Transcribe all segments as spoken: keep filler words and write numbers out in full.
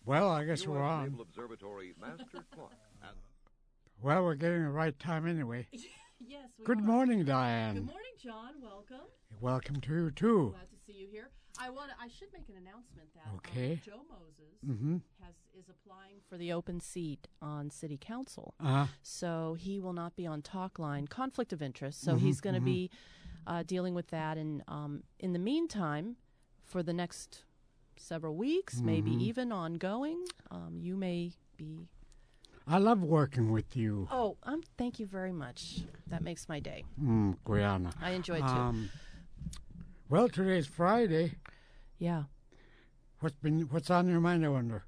Well, I guess U S we're on. Naval Observatory Master Clock. And Well, we're getting the right time anyway. Yes, we Good are. morning, Diane. Good morning, John. Welcome. Welcome to you, too. Glad to see you here. I want. I should make an announcement that Okay. um, Joe Moses Mm-hmm. has is applying for the open seat on City Council. Uh-huh. So he will not be on talk line. Conflict of interest. So Mhm, he's going to mhm. be uh, dealing with that. And um, in the meantime, for the next several weeks, maybe Mhm. even ongoing, um, you may be. I love working with you. Oh, um, thank you very much. That makes my day. Mm, Guyana. I enjoy it too. Um, well, today's Friday. Yeah. What's been what's on your mind, I wonder?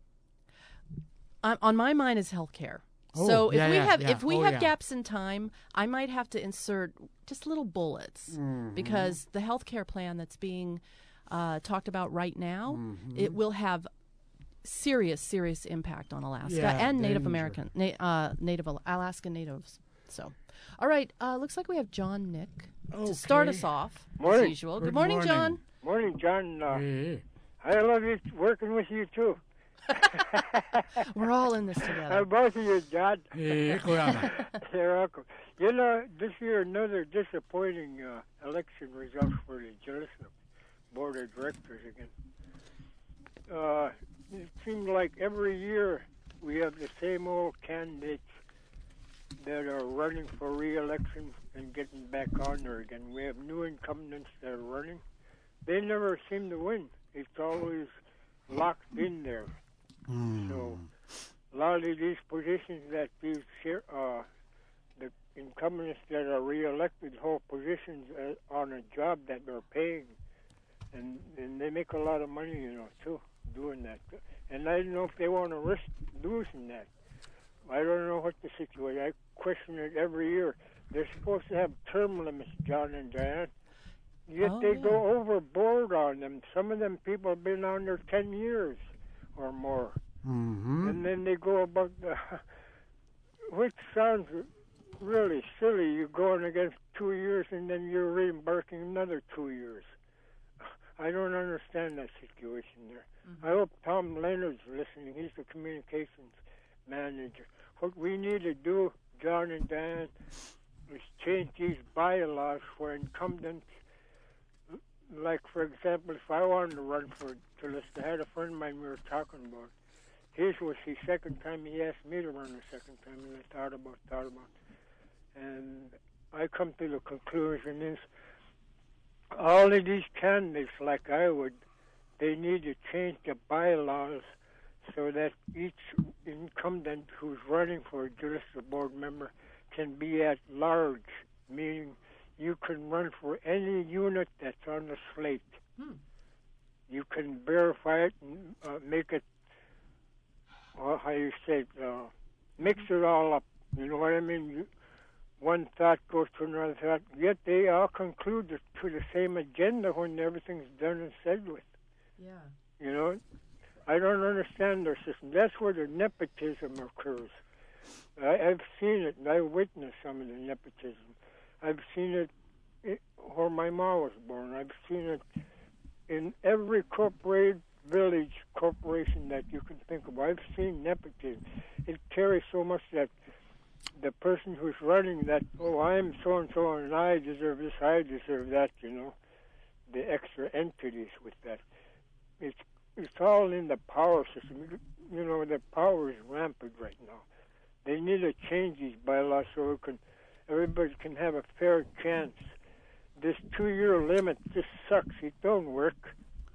On, on my mind is healthcare. Oh, so if yeah, we yeah, have yeah. if we Oh, have yeah. gaps in time, I might have to insert just little bullets Mhm. because the healthcare plan that's being uh, talked about right now, Mhm. it will have serious, serious impact on Alaska Yeah, and Native danger. American, na- uh, Native Al- Alaska Natives. So, all right, uh, looks like we have John Nick to start Okay. us off as Morning. usual. Good Good morning, morning. John. Morning, John. Uh, Hey. I love you working with you too. We're all in this Uh, together. both of you, John. Hey, Guyana. You're welcome. You know, this year another disappointing uh, election result for the Jalissa Board of Directors again. Uh, it seems like every year we have the same old candidates that are running for re-election and getting back on there again. We have new incumbents that are running. They never seem to win. It's always locked in there. Mm. So a lot of these positions that these share- uh, the incumbents that are re-elected hold positions uh, on a job that they're paying, and and they make a lot of money, you know, too, doing that. And I don't know if they want to risk losing that. I don't know what the situation. I question it every year. They're supposed to have term limits, John and Diane. Yet Oh, they yeah. go overboard on them. Some of them people have been on there ten years or more. Mm-hmm. And then they go about the, which sounds really silly. You're going against two years and then you're reimbursing another two years. I don't understand that situation there. Mm-hmm. I hope Tom Leonard's listening. He's the communications manager. What we need to do, John and Dan, is change these bylaws for incumbents. Like, for example, if I wanted to run for Tullis, I had a friend of mine we were talking about. His was the second time he asked me to run the second time, and I thought about, thought about. And I come to the conclusion is all of these candidates, like I would, they need to change the bylaws so that each incumbent who's running for a judicial board member can be at large, meaning you can run for any unit that's on the slate. Hmm. You can verify it and uh, make it, well, how you say it, uh, mix it all up. You know what I mean? You, one thought goes to another thought, yet they all conclude to the same agenda when everything's done and said with. Yeah. You know, I don't understand their system. That's where the nepotism occurs. I, I've seen it, and I witnessed some of the nepotism. I've seen it, it where my mom was born. I've seen it in every corporate village corporation that you can think of. I've seen nepotism. It carries so much that the person who's running that, oh, I'm so-and-so, and I deserve this, I deserve that, you know, the extra entities with that. It's it's all in the power system. You know, the power is rampant right now. They need to change these bylaws so it can, everybody can have a fair chance. This two-year limit just sucks. It don't work.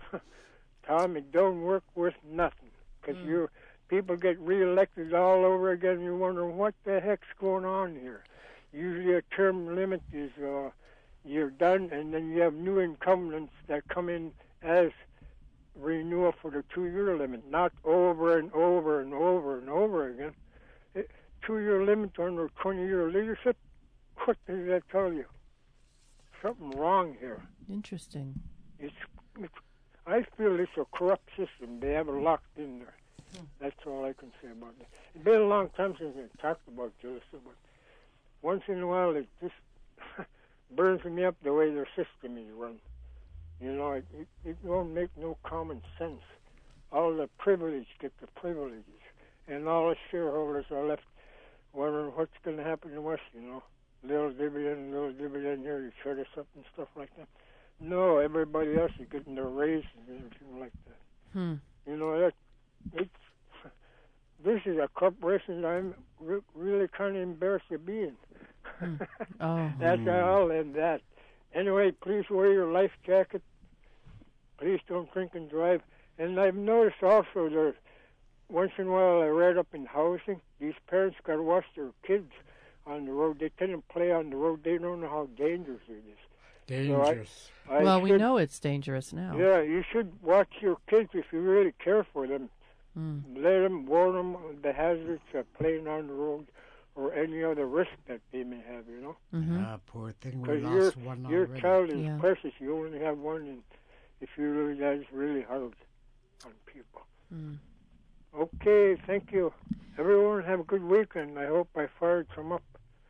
Tom, it don't work worth nothing. Because Mm. you people get reelected all over again. You wonder what the heck's going on here. Usually a term limit is uh, you're done, and then you have new incumbents that come in as renewal for the two-year limit, not over and over and over and over again. It, two-year limit under twenty-year leadership, what does that tell you? Something wrong here. Interesting. It's, it's, I feel it's a corrupt system. They have it locked in there. Hmm. That's all I can say about it. It's been a long time since I talked about Jalissa, but once in a while it just burns me up the way their system is run. You know, it, it, it won't make no common sense. all the privileged get the privileges, and all the shareholders are left wondering what's going to happen to us, you know. Little dividend, little dividend here, you shut us up and stuff like that. No, everybody else is getting their raises and everything like that. Hmm. You know, that it's this is a corporation that I'm re- really kind of embarrassed to be in. Hmm. Oh. That's Hmm. all and that. Anyway, please wear your life jacket. Please don't drink and drive. And I've noticed also that once in a while I read up in housing, these parents got to watch their kids on the road. They tend to play on the road. They don't know how dangerous it is. Dangerous. I Well, we should- know it's dangerous now. Yeah, you should watch your kids if you really care for them. Mm. Let them, warn them of the hazards of playing on the road or any other risk that they may have, you know. Mm-hmm. Ah, poor thing. We Because lost your, one your already. child is Yeah. precious. You only have one, and if you really, that is really hard on people. Mm. Okay, thank you. Everyone have a good weekend. I hope I fired some up.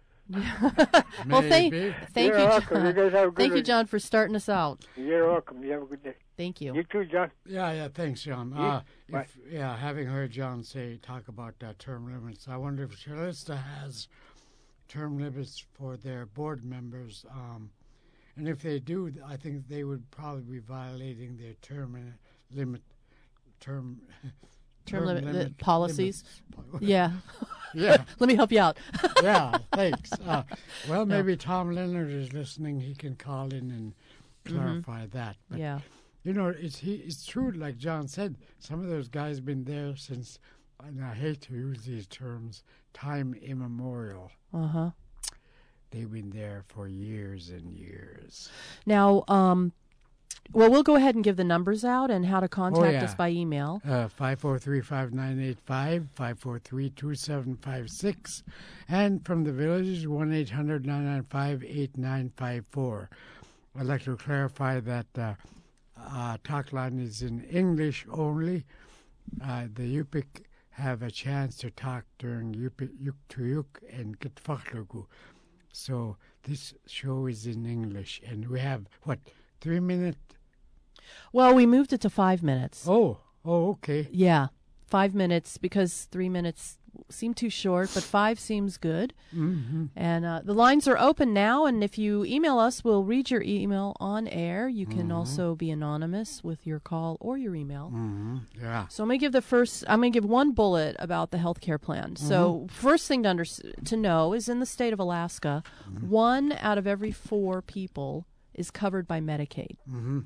Well, thank, Maybe. thank You're you, welcome. You John. guys have a good Thank you, one. John, for starting us out. You're welcome. You have a good day. Thank you. You too, John. Yeah, yeah. Thanks, John. Yeah, Uh, bye. if, yeah, having heard John say talk about uh, term limits, I wonder if Shalista has term limits for their board members. Um, and if they do, I think they would probably be violating their term uh, limit term Term limit- the limit policies. limits. Yeah. Yeah. Let me help you out. Yeah, thanks. Uh, well, maybe Tom Leonard is listening. He can call in and clarify that. But, Yeah. you know, it's he, it's true, like John said, some of those guys been there since, and I hate to use these terms, time immemorial. Uh-huh. They've been there for years and years. Now, um, well, we'll go ahead and give the numbers out and how to contact yeah. us by email. Uh, five four three, five nine eight five, five four three, two seven five six, and from the villages, one eight hundred, nine nine five, eight nine five four. I'd like to clarify that uh, uh, talk line is in English only. Uh, the Yupik have a chance to talk during Yupik, Yuk to Yuk and Gitfachlugu. So this show is in English, and we have, what, three minutes? Well, we moved it to five minutes. Oh, oh, okay. Yeah, five minutes because three minutes seem too short, but five seems good. Mm-hmm. And uh, the lines are open now, and if you email us, we'll read your email on air. You can Mhm. also be anonymous with your call or your email. Mm-hmm. Yeah. So I'm going to give the first, I'm going to give one bullet about the health care plan. So first thing to, under, to know is in the state of Alaska, one out of every four people is covered by Medicaid. Mm-hmm.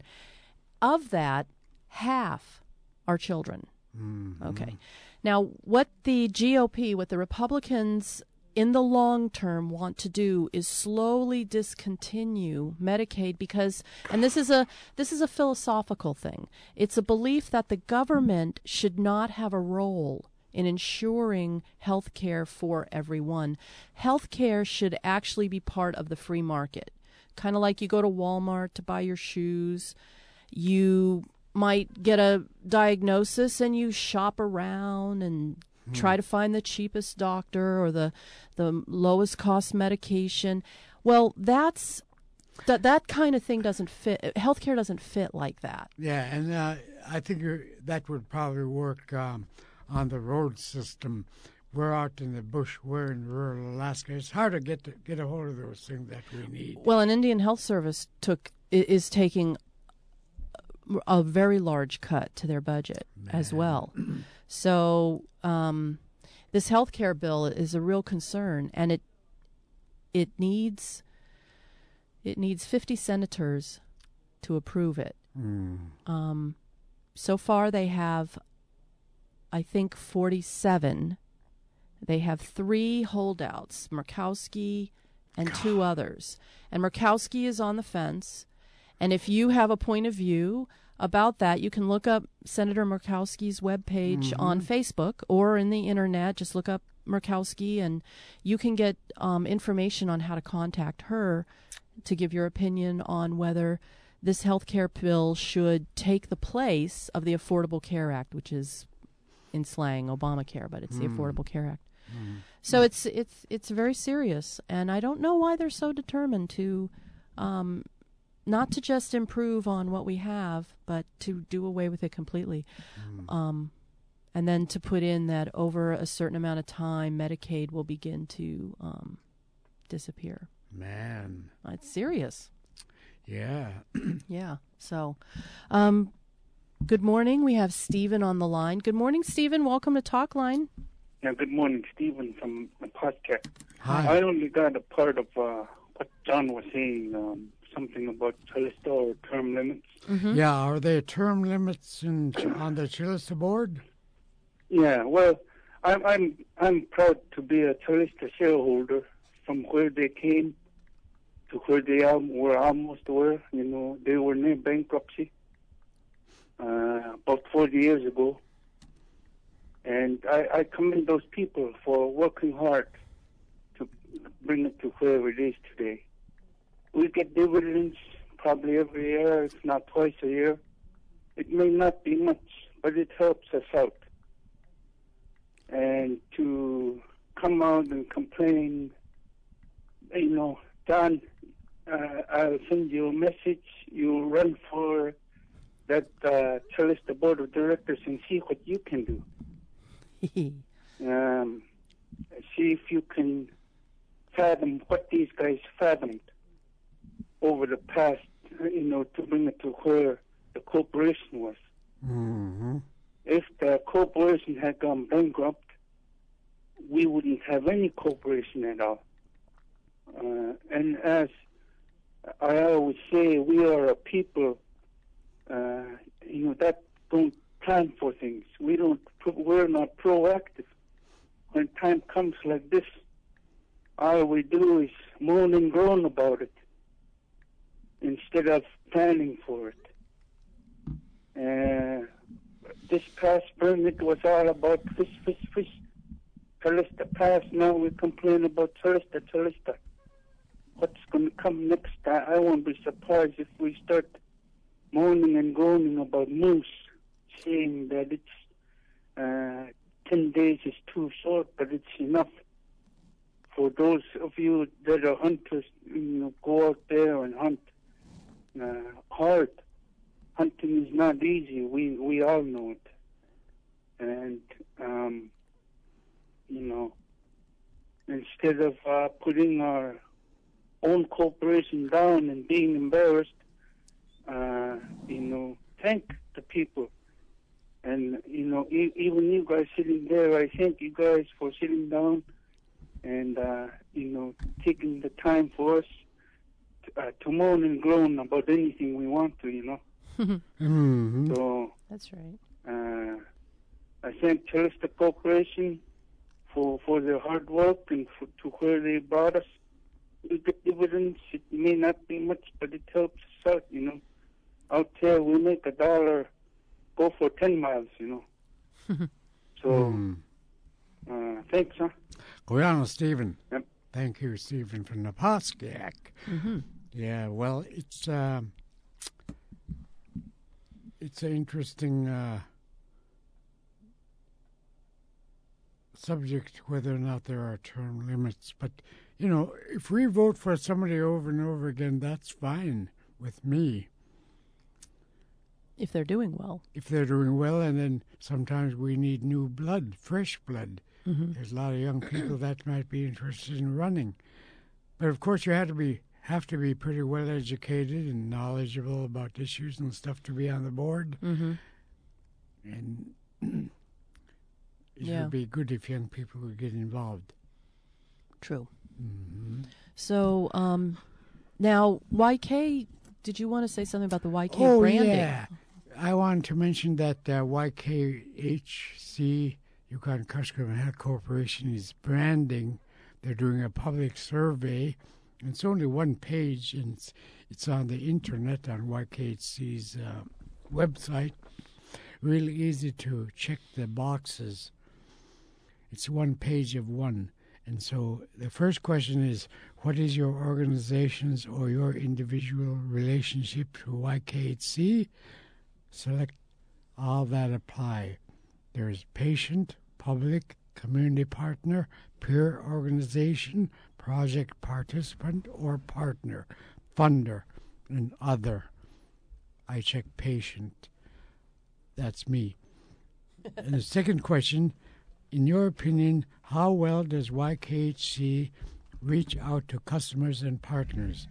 Of that, half are children. Mm-hmm. Okay. Now, what the G O P, what the Republicans in the long term want to do is slowly discontinue Medicaid because, and this is a this is a philosophical thing. It's a belief that the government should not have a role in ensuring health care for everyone. Health care should actually be part of the free market. Kind of like you go to Walmart to buy your shoes. You might get a diagnosis and you shop around and Hmm. try to find the cheapest doctor or the the lowest cost medication. Well, that's that that kind of thing doesn't fit. Healthcare doesn't fit like that. Yeah, and uh, I think you're, that would probably work um, on the road system. We're out in the bush. We're in rural Alaska. It's hard to get to get a hold of those things that we need. Well, an Indian Health Service took i- is taking a very large cut to their budget as well. So um, this health care bill is a real concern, and it it needs it needs fifty senators to approve it. Mm. Um, so far, they have, I think, forty-seven. They have three holdouts, Murkowski and two others. And Murkowski is on the fence. And if you have a point of view about that, you can look up Senator Murkowski's webpage Mm-hmm. on Facebook or in the internet. Just look up Murkowski, and you can get um, information on how to contact her to give your opinion on whether this health care bill should take the place of the Affordable Care Act, which is in slang Obamacare, but it's the Mm. Affordable Care Act. Mm. So it's it's it's very serious, and I don't know why they're so determined to um, not to just improve on what we have, but to do away with it completely. Mm. Um, and then to put in that over a certain amount of time, Medicaid will begin to um, disappear. Man. It's serious. Yeah. Yeah. So, um, good morning. We have Stephen on the line. Good morning, Stephen. Welcome to Talkline. Yeah, good morning, Stephen from the podcast. Hi. I only got a part of uh, what John was saying, um, something about Chilista or term limits. Mm-hmm. Yeah, are there term limits in, on the Chilista board? Yeah, well, I'm I'm I'm proud to be a Chilista shareholder from where they came to where they are, were almost were. You know, they were near bankruptcy uh, about forty years ago. And I, I commend those people for working hard to bring it to where it is today. We get dividends probably every year, if not twice a year. It may not be much, but it helps us out. And to come out and complain, you know, Don, uh, I'll send you a message. You run for that uh, Chilista Board of Directors and see what you can do. um, see if you can fathom what these guys fathomed over the past, you know, to bring it to where the corporation was. Mm-hmm. If the corporation had gone bankrupt, we wouldn't have any corporation at all. Uh, and as I always say, we are a people, uh, you know, that don't plan for things. We don't. We're not proactive. When time comes like this, all we do is moan and groan about it instead of planning for it. Uh, this past spring, it was all about fish, fish, fish. Chilista passed. Now we complain about Chilista, Chilista. What's going to come next? I, I won't be surprised if we start moaning and groaning about moose, saying that it's uh, ten days is too short, but it's enough. For those of you that are hunters, you know, go out there and hunt uh, hard. Hunting is not easy. We we all know it, and um, you know, instead of uh, putting our own corporation down and being embarrassed, uh, you know, thank the people. And, you know, e- even you guys sitting there, I thank you guys for sitting down and, uh, you know, taking the time for us to, uh, to moan and groan about anything we want to, you know. Mm-hmm. So, that's right. Uh, I thank Chilista Corporation for, for their hard work and for, to where they brought us. We get dividends. It may not be much, but it helps us out, you know. Out there, we make a dollar go for ten miles, you know. So, mm. uh, thanks, huh? Go on, Stephen. Yep. Thank you, Stephen, from Naposkiak. Mm-hmm. Yeah, well, it's uh, it's an interesting uh, subject whether or not there are term limits. But, you know, if we vote for somebody over and over again, that's fine with me. If they're doing well. If they're doing well, and then sometimes we need new blood, fresh blood. Mm-hmm. There's a lot of young people that might be interested in running. But, of course, you have to be have to be pretty well educated and knowledgeable about issues and stuff to be on the board. Mm-hmm. And it yeah. would be good if young people would get involved. True. Mm-hmm. So, um, now, Y K, did you want to say something about the Y K oh, branding? yeah. I wanted to mention that uh, Y K H C, Yukon Kuskokwim Health Corporation, is branding. They're doing a public survey. It's only one page, and it's, it's on the internet on Y K H C's uh, website. Really easy to check the boxes. It's one page of one. And so the first question is, what is your organization's or your individual relationship to Y K H C? Select all that apply. There's patient, public, community partner, peer organization, project participant, or partner, funder, and other. I check patient. That's me. And the second question, in your opinion, how well does Y K H C reach out to customers and partners?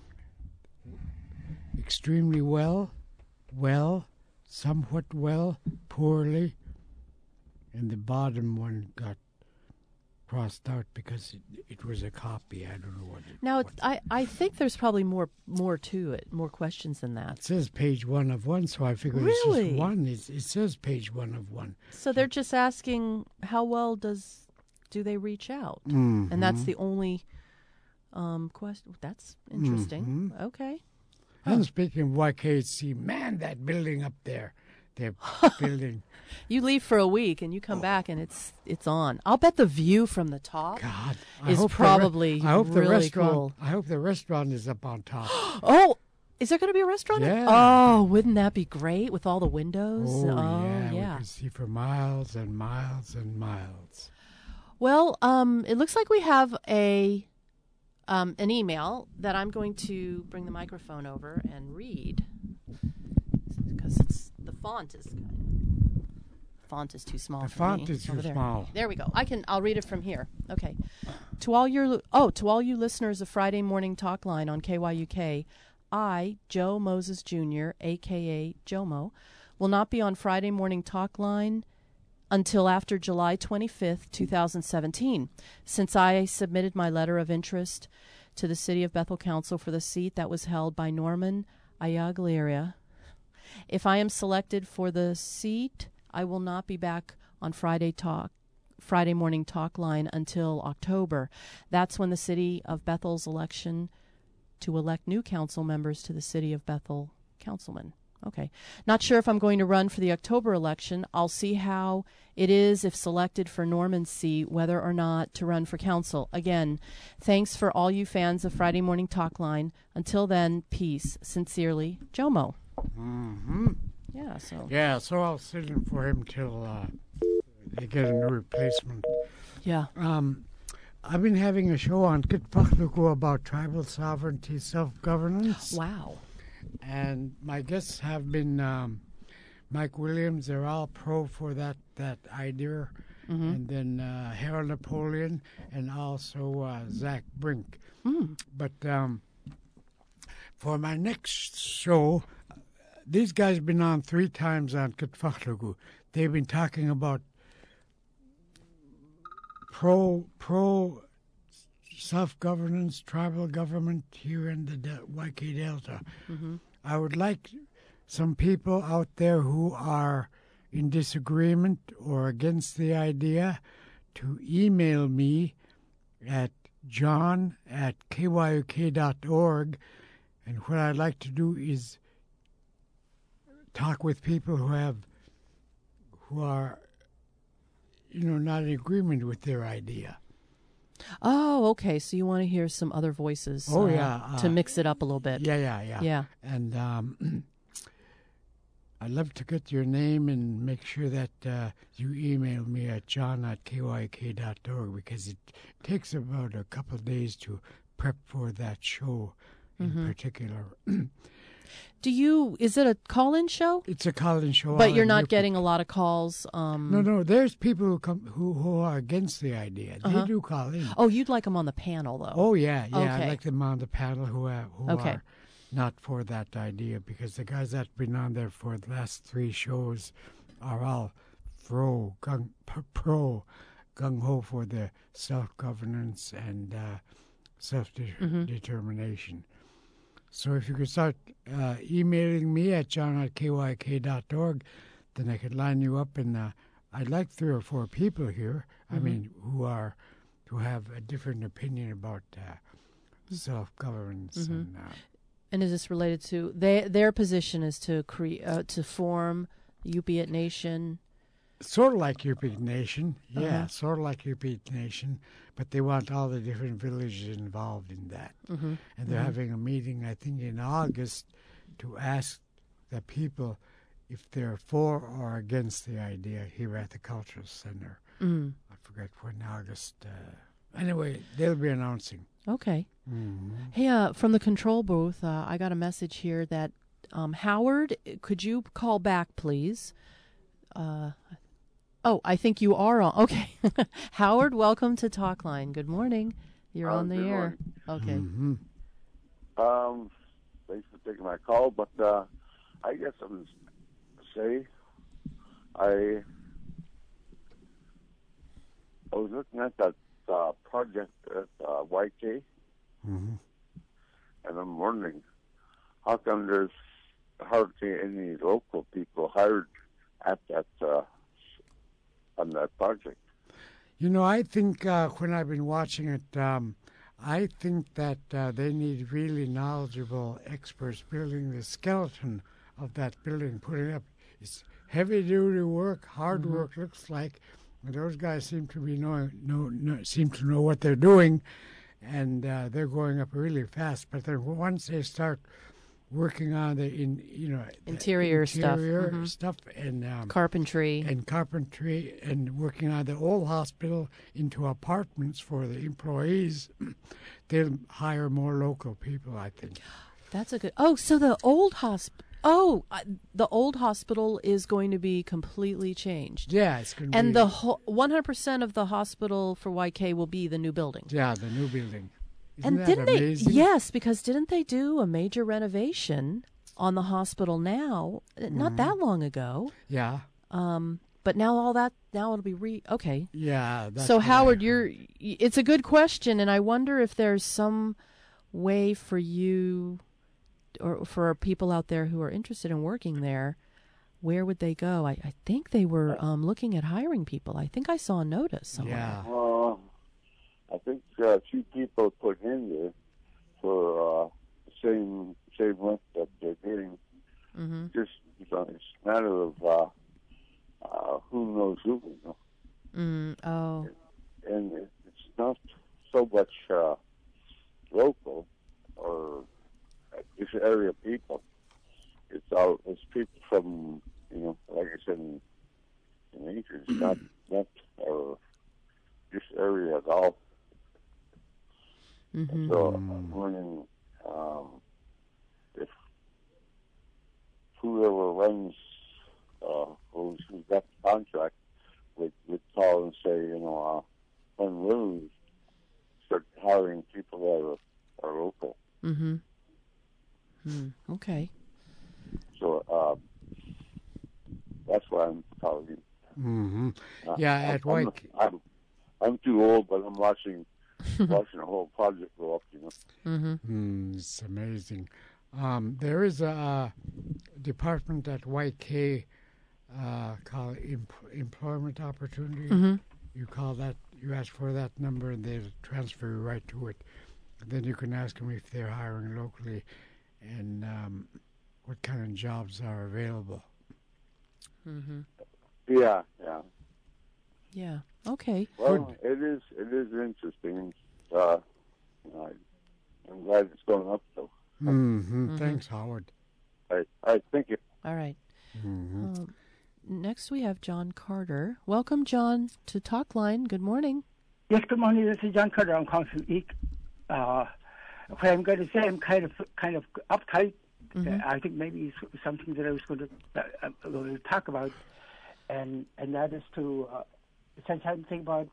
Extremely well, well, somewhat well, poorly, and the bottom one got crossed out because it, it was a copy. I don't know what it Now, what it's, I, I think there's probably more more to it, more questions than that. It says page one of one, so I figured Really? it's just one. It's, it says page one of one. So they're just asking how well does do they reach out, Mm-hmm. and that's the only um, question. That's interesting. Mm-hmm. Okay. And speaking of Y K H C, man, that building up there, they're building. You leave for a week and you come back and it's it's on. I'll bet the view from the top God, I is hope the re- probably I hope the really restaurant. cool. I hope the restaurant is up on top. Oh, is there going to be a restaurant? Yeah. Oh, wouldn't that be great with all the windows? Oh, yeah, yeah. we can see for miles and miles and miles. Well, um, it looks like we have a um, an email that I'm going to bring the microphone over and read because it's the font is font is too small. The for font me. is too Over there. small. There we go. I can. I'll read it from here. Okay. To all your oh, to all you listeners of Friday Morning Talk Line on K Y U K, I, Joe Moses Junior, a k a. Jomo, will not be on Friday Morning Talk Line until after July twenty-fifth, twenty seventeen, since I submitted my letter of interest to the City of Bethel Council for the seat that was held by Norman Ayagliera. If I am selected for the seat, I will not be back on Friday Talk, Friday Morning Talk Line until October. That's when the City of Bethel's election to elect new council members to the City of Bethel councilmen. Okay. Not sure if I'm going to run for the October election. I'll see how it is if selected for Norman's seat, whether or not to run for council. Again, thanks for all you fans of Friday Morning Talk Line. Until then, peace. Sincerely, Jomo. Mm-hmm. Yeah, so. Yeah, so I'll sit in for him till uh, they get a new replacement. Yeah. Um, I've been having a show on Kitpachluku about tribal sovereignty, self-governance. Wow. And my guests have been um, Mike Williams. They're all pro for that, that idea. Mm-hmm. And then uh, Harold Napoleon and also uh, Zach Brink. Mm. But um, for my next show, these guys have been on three times on Kitpachluku. They've been talking about pro pro self-governance, tribal government here in the De- Y K Delta. Mm-hmm. I would like some people out there who are in disagreement or against the idea to email me at john at k y u k dot org. And what I'd like to do is talk with people who have, who are, you know, not in agreement with their idea. Oh, okay. So you want to hear some other voices. Oh, uh, yeah, uh, to mix it up a little bit. Yeah, yeah, yeah. Yeah. And um, I'd love to get your name and make sure that uh, you email me at john at k y k dot org because it takes about a couple of days to prep for that show in Mm-hmm. particular. Do you, is it a call-in show? It's a call-in show. But all you're in not Newport. getting a lot of calls. Um, No, no. There's people who come who, who are against the idea. Uh-huh. They do call in. Oh, you'd like them on the panel, though. Oh yeah, yeah. Okay. I like them on the panel who are, who Okay. are not for that idea because the guys that've been on there for the last three shows are all pro gung p- pro gung ho for the self governance and uh, self determination. So if you could start uh, emailing me at john at k y k dot org, then I could line you up. And uh, I'd like three or four people here. I Mm-hmm. mean, who are who have a different opinion about uh, self governance. Mm-hmm. And uh, And is this related to they, their position is to create uh, to form the Upiat Nation? sort of like Yupik Nation, yeah, Uh-huh. sort of like Yupik Nation, but they want all the different villages involved in that. Mm-hmm. And they're having a meeting, I think, in August to ask the people if they're for or against the idea here at the Cultural Center. Mm. I forget when August, uh, Anyway, they'll be announcing. Okay. Mm-hmm. Hey, uh, from the control booth, uh, I got a message here that um, Howard, could you call back, please? Uh, oh, I think you are on. Okay. Howard, welcome to Talkline. Good morning. You're Um, on the good air. morning. Okay. Mm-hmm. Um, thanks for taking my call, but uh, I guess I'm say I I was looking at that uh, project at uh, Y K, Mm-hmm. and I'm wondering how come there's hardly any local people hired at that uh, on that project. You know, I think uh, when I've been watching it, um, I think that uh, they need really knowledgeable experts building the skeleton of that building, putting up. It's heavy-duty work, hard Mhm. work. Looks like, and those guys seem to be knowing, know, know, seem to know what they're doing, and uh, they're going up really fast. But then once they start working on the in, you know, the Interior stuff. interior Mhm. stuff, and um, Carpentry. and carpentry and working on the old hospital into apartments for the employees, they'll hire more local people, I think. That's a good. Oh, so the old hospital. Oh, uh, the old hospital is going to be completely changed. Yeah, it's going to be. And the whole one hundred percent of the hospital for Y K will be the new building. Yeah, the new building. Isn't And that didn't amazing? they? Yes, because didn't they do a major renovation on the hospital now? uh, Not that long ago. Yeah, Um, but now all that now it'll be re. Okay. yeah. That's So what I Howard, heard. you're. y- It's a good question, and I wonder if there's some way for you, or for people out there who are interested in working there. Where would they go? I, I think they were um, looking at hiring people. I think I saw a notice somewhere. Yeah. Uh, I think uh, two people put in there for uh, the same same work that they're doing. Mm-hmm. Just you know, it's a matter of uh, uh, who knows who, you know. Mm, oh. And it, it's not so much uh, local or uh, this area people. It's all it's people from you know, like I said, in, in Asia, it's not not or this area at all. Mm-hmm. So I'm wondering um, if whoever runs, uh, who's, who's got the contract, would, would call and say, you know, uh, when will we start hiring people that are, are local? Mm-hmm. Mm, okay. So uh, that's why I'm calling you. Mm-hmm. Uh, Yeah, I'm, at Y K. I'm, I'm, I'm too old, but I'm watching watching the whole project go up, you know. Mm-hmm. Mm, it's amazing. Um, there is a uh, department at Y K uh, called em- Employment Opportunity. Mm-hmm. You call that, you ask for that number, and they'll transfer you right to it. Then you can ask them if they're hiring locally and um, what kind of jobs are available. Mm-hmm. Yeah, yeah. Yeah. Okay. Well, it is it is interesting. Uh, I, I'm glad it's going up, though. Mm-hmm. Mhm. Thanks, Howard. I I think it. All right. Mm-hmm. Um, next, we have John Carter. Welcome, John, to Talkline. Good morning. Yes, good morning. This is John Carter. I'm calling from Eek. Uh, what I'm going to say, I'm kind of kind of uptight. Mhm. Uh, I think maybe it's something that I was going to, uh, uh, going to talk about, and and that is to uh, since I'm thinking about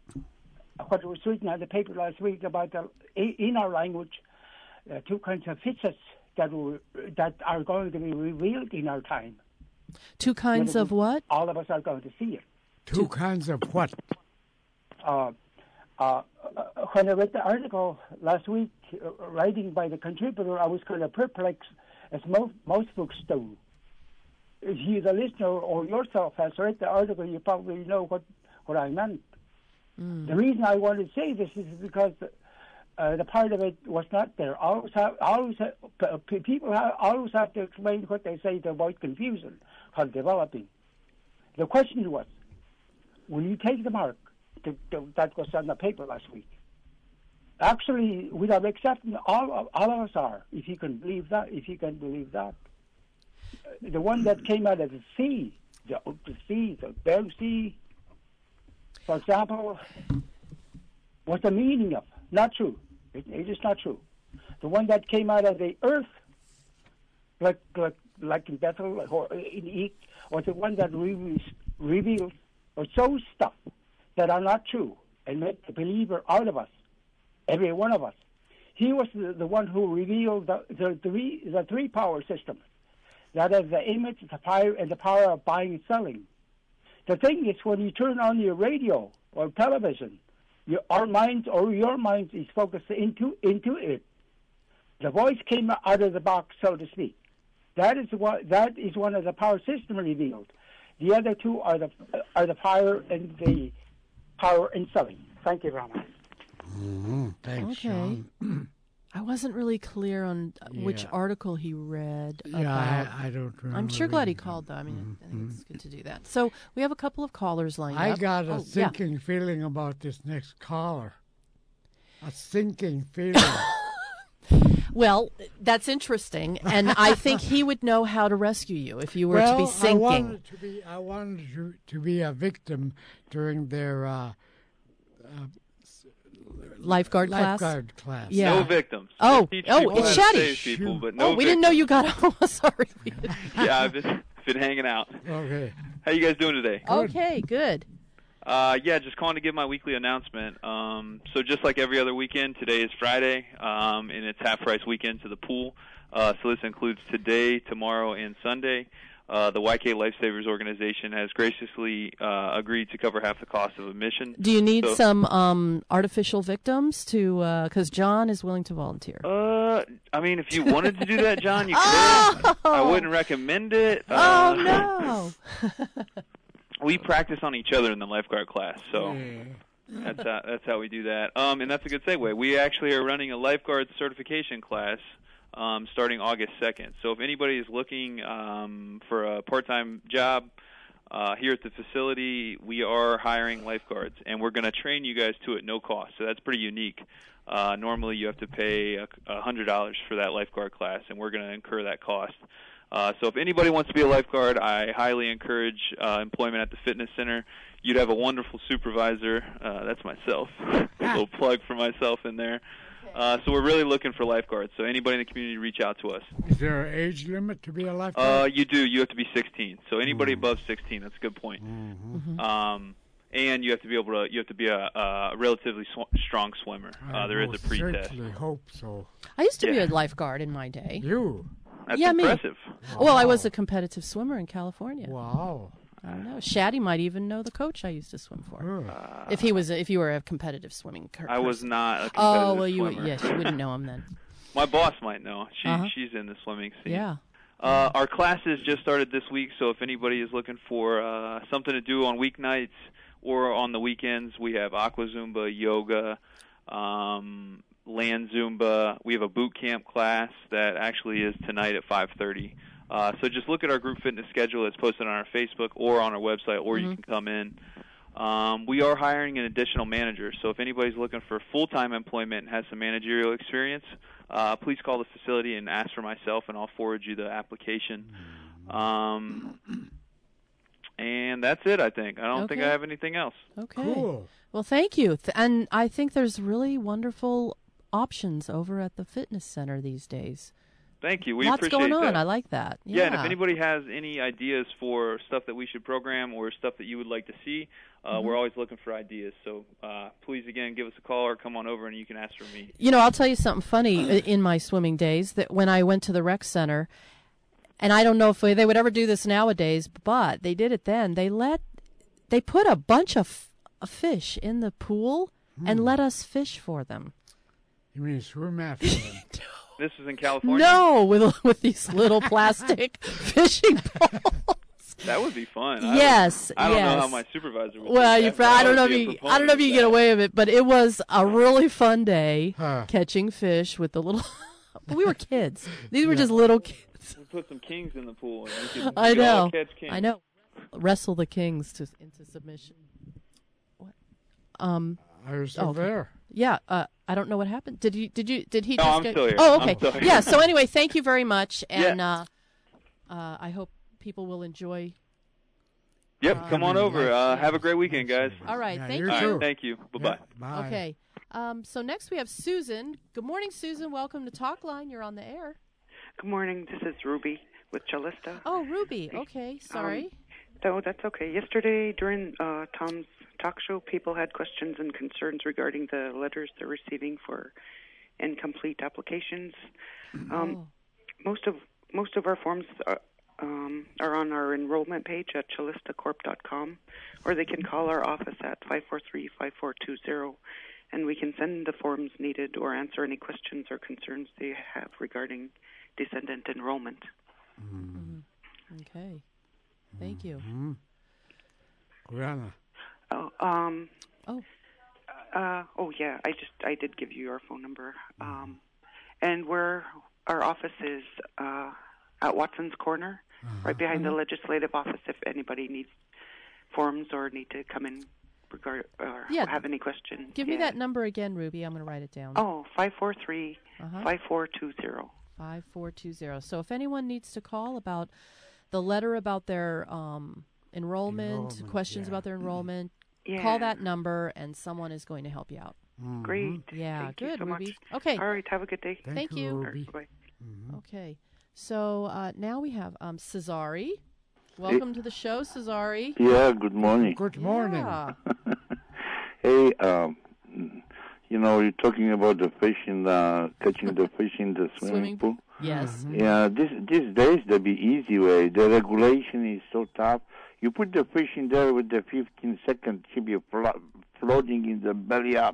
what was written on the paper last week about the in our language, uh, two kinds of features that will, that are going to be revealed in our time. Two kinds Whether of we- what? All of us are going to see it. Two kinds of what? Uh, uh, uh, when I read the article last week, uh, writing by the contributor, I was kind of perplexed, as most, most folks do. If you, the listener, or yourself has read the article, you probably know what, what I meant. Mm. The reason I want to say this is because uh, the part of it was not there. Always have, always have, p- people have, always have to explain what they say to avoid confusion while developing. The question was, will you take the mark to, to, that was on the paper last week? Actually, without exception, all, all of us are, if you can believe that, if you can believe that. Uh, The one that came out of the sea, the, the sea, the Bering Sea, for example, was the meaning of. Not true. It, it is not true. The one that came out of the earth, like like like in Bethel or in Eek, was the one that reveals, reveals or shows stuff that are not true and make the believer out of us, every one of us. He was the, the one who revealed the, the, three, the three power systems. That is the image, the fire, and the power of buying and selling. The thing is, when you turn on your radio or television, your, our minds or your mind is focused into into it. The voice came out of the box, so to speak. That is what that is one of the power system revealed. The other two are the are the fire and the power and selling. Thank you very much. Mm-hmm. Thanks, Okay. Sean. I wasn't really clear on uh, which Yeah. article he read Yeah, about. I, I don't remember. I'm sure glad he reading called, that. though. I mean, I Mhm. think it's good to do that. So we have a couple of callers lined I up. got a Oh, yeah. sinking feeling about this next caller. A sinking feeling. Well, that's interesting, and I think he would know how to rescue you if you were well, to be I sinking. wanted to be. I wanted to, to be a victim during their uh, Lifeguard class? lifeguard class. Yeah. No victims. Oh, Teach oh, people it's how to Shaddy. save people, but oh, no we didn't know victims. you got. Oh, sorry. Yeah, I've been, been hanging out. Okay. How you guys doing today? Okay, good. Uh, yeah, just calling to give my weekly announcement. Um, so just like every other weekend, today is Friday, um, and it's half price weekend to the pool. Uh, so this includes today, tomorrow, and Sunday. Uh, the Y K Lifesavers organization has graciously uh, agreed to cover half the cost of admission. Do you need So- some um, artificial victims to? Because John is willing to volunteer. Uh, I mean, if you wanted to do that, John, you could. Oh! I wouldn't recommend it. Oh Uh, no! We practice on each other in the lifeguard class, so Yeah. that's how, that's how we do that. Um, and that's a good segue. We actually are running a lifeguard certification class um, starting August second. So if anybody is looking um, for a part-time job uh, here at the facility, we are hiring lifeguards, and we're going to train you guys to it no cost. So that's pretty unique. Uh, normally you have to pay a one hundred dollars for that lifeguard class, and we're going to incur that cost. Uh, so if anybody wants to be a lifeguard, I highly encourage uh, employment at the fitness center. You'd have a wonderful supervisor. Uh, that's myself. A little plug for myself in there. Uh, so we're really looking for lifeguards. So anybody in the community, reach out to us. Is there an age limit to be a Uh, lifeguard? you do. You have to be sixteen. So anybody Mm. above sixteen, that's a good point. Mhm. Um, and you have to be able to. You have to be a, a relatively sw- strong swimmer. Uh, there is a most pre-test. certainly hope so. I used to be Yeah. a lifeguard in my day. You? That's Yeah, me. impressive. Well, I was a competitive swimmer in California. Wow. I don't know. Shaddy might even know the coach I used to swim for. Good. Uh, If he was, a, if you were a competitive swimming. cur- I was person. not a competitive Oh well, you swimmer. yes, you wouldn't know him then. My boss might know. She Uh-huh. she's in the swimming scene. Yeah. Uh, our classes just started this week, so if anybody is looking for uh, something to do on weeknights or on the weekends, we have Aqua Zumba, yoga, um, land Zumba. We have a boot camp class that actually is tonight at five thirty. Uh, so just look at our group fitness schedule. It's posted on our Facebook or on our website, or Mhm. you can come in. Um, we are hiring an additional manager, so if anybody's looking for full-time employment and has some managerial experience, uh, please call the facility and ask for myself, and I'll forward you the application. Um, and that's it, I think. I don't think I Okay. have anything else. Okay. Cool. Well, thank you. Th- and I think there's really wonderful options over at the fitness center these days. Thank you. We Lots appreciate going on. that. I like that. Yeah, Yeah. and if anybody has any ideas for stuff that we should program or stuff that you would like to see, uh, Mm-hmm. we're always looking for ideas. So uh, please, again, give us a call or come on over and you can ask for me. You know, I'll tell you something funny i- in my swimming days that when I went to the rec center, and I don't know if they would ever do this nowadays, but they did it then. They let, they put a bunch of f- of fish in the pool and let us fish for them. You mean swim after them? This is in California? No, with with these little plastic fishing poles. That would be fun. I Yes, don't, I don't know yes. how my supervisor would Well, take you, that, but I don't would know if be a you, I proponent don't know if of you get that. away with it, but it was a really fun day Huh. catching fish with the little. We were kids. These were just little kids. We put some kings in the pool. And we could, we I could all know. catch kings. I know. Wrestle the kings to into submission. What? Um. I was still Oh, okay. there. Yeah. Uh. I don't know what happened. Did you? Did you? Did he? No, just I'm get... still here. Oh, I'm okay. still here. Yeah. So anyway, thank you very much, and Yeah. uh, uh, I hope people will enjoy. Yep, Uh, come on I mean, over. like- Uh, have a great weekend, guys. All right. Yeah, thank you you. All too. right, thank you. Bye-bye. Yeah, bye. Okay. Um, so next we have Susan. Good morning, Susan. Welcome to Talkline. You're on the air. Good morning. This is Ruby with Chalista. Oh, Ruby. Okay. Sorry. Um, no, that's okay. Yesterday during uh, Tom's talk show, people had questions and concerns regarding the letters they're receiving for incomplete applications. Um, oh. Most of most of our forms are, um, are on our enrollment page at chalista corp dot com, or they can call our office at five four three, five four two zero, and we can send the forms needed or answer any questions or concerns they have regarding descendant enrollment. Mm-hmm. Okay. Thank you. Mm-hmm. Rihanna. Oh, um, oh, uh, oh yeah. I just I did give you our phone number, um, and we're our office is uh, at Watson's Corner, uh-huh. right behind uh-huh. the legislative office. If anybody needs forms or need to come in regard or yeah. have any questions, give yeah. me that number again, Ruby. I'm going to write it down. Oh, five four three, five four two zero. Five four two zero. So if anyone needs to call about the letter about their um, enrollment, enrollment, questions yeah. about their enrollment, yeah. call that number and someone is going to help you out. Mm-hmm. Great. Yeah, Thank good, you so Ruby. much. Okay. All right. Have a good day. Thank, Thank you. you. Ruby. Bye. Mm-hmm. Okay. So uh, now we have um, Cesari. Welcome hey. to the show, Cesari. Yeah, good morning. Good morning. Yeah. Hey, um, you know, you're talking about the fish in the, catching the fish in the swimming, Swimming pool. Yes. Mm-hmm. Yeah, this, these days there be easy way. The regulation is so tough. You put the fish in there with the fifteen second, should be flo- floating in the belly up.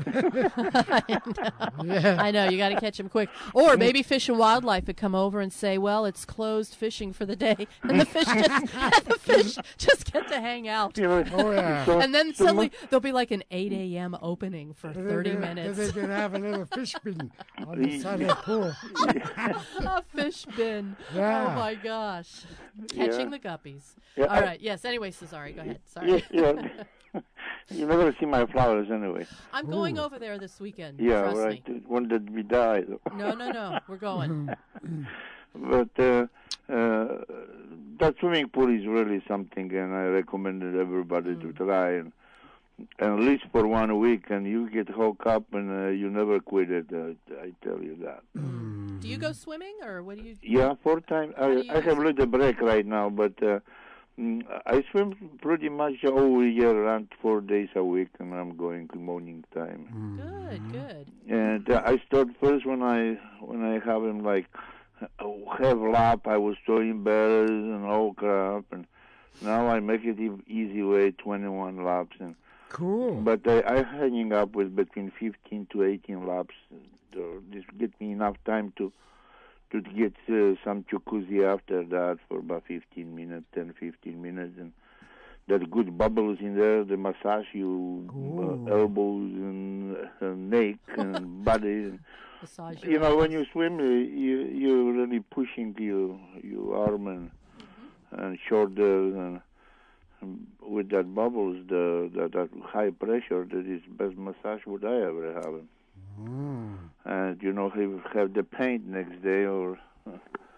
I know. Yeah. I know. You got to catch them quick. Or maybe Fish and Wildlife would come over and say, "Well, it's closed fishing for the day," and the fish just the fish just get to hang out. Oh yeah. So, and then so suddenly there'll be like an eight a.m. opening for thirty they, minutes. They can have a little fish bin on the side of the pool. A fish bin. Yeah. Oh my gosh. Catching Yeah. the guppies. Yeah, All I, right. Yes. Anyway, Cesari, go ahead. Sorry. Yeah, yeah. You never see my flowers anyway. I'm going over there this weekend. Yeah, Trust right. me. One that we die. No, no, no. We're going. But uh, uh, that swimming pool is really something, and I recommend everybody mm. to try. And, and at least for one week, and you get hooked up, and uh, you never quit it. Uh, I tell you that. Mm. Do you go swimming, or what do you? Yeah, four times. I, I have a little break right now, but. Uh, I swim pretty much all year round, four days a week, and I'm going morning time. Good, good. And uh, I start first when I when I have him like have lap. I was throwing berries and all crap, and now I make it easy way, twenty-one laps. And cool. But I, I hanging up with between fifteen to eighteen laps. So this get me enough time to. to get uh, some jacuzzi after that for about fifteen minutes, ten, fifteen minutes, and that good bubbles in there, the massage you uh, elbows and uh, neck and body. And, massage you know, when you swim, uh, you, you're really pushing your, your arm and, mm-hmm. and shoulders, and, and with that bubbles, the, the that high pressure, that is best massage would I ever have. Mm. And, you know, have, have the paint next day or... Uh,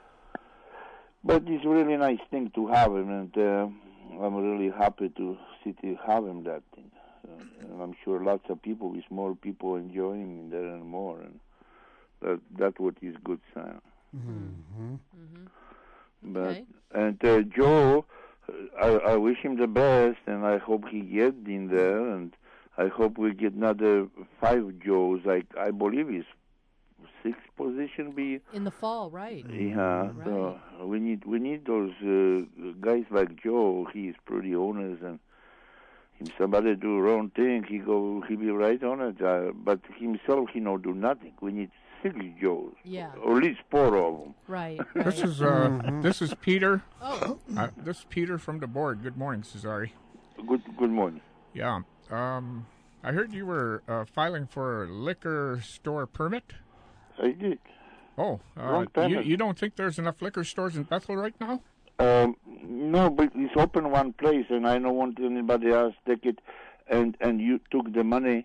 but it's a really nice thing to have him, and uh, I'm really happy to see to have him that thing. Uh, and I'm sure lots of people, with more people enjoying it there and more, and that that's what is good sign. Mm-hmm. Mm-hmm. But okay. And uh, Joe, I, I wish him the best, and I hope he gets in there, and I hope we get another five Joes. Like I believe he's sixth position be in the fall, right? Yeah. Right. So we need we need those uh, guys like Joe. He's pretty honest, and if somebody do wrong thing, he go he be right on it. Uh, but himself, he no do nothing. We need six Joes. Yeah. Or at least four of them. Right. right. This is uh, Mm-hmm. this is Peter. Oh. Uh, this is Peter from the board. Good morning, Cesari. Good good morning. Yeah. Um, I heard you were uh, filing for a liquor store permit. I did. Oh, uh, Long time you, ago. you don't think there's enough liquor stores in Bethel right now? Um, no, but it's open one place, and I don't want anybody else take it. And and you took the money,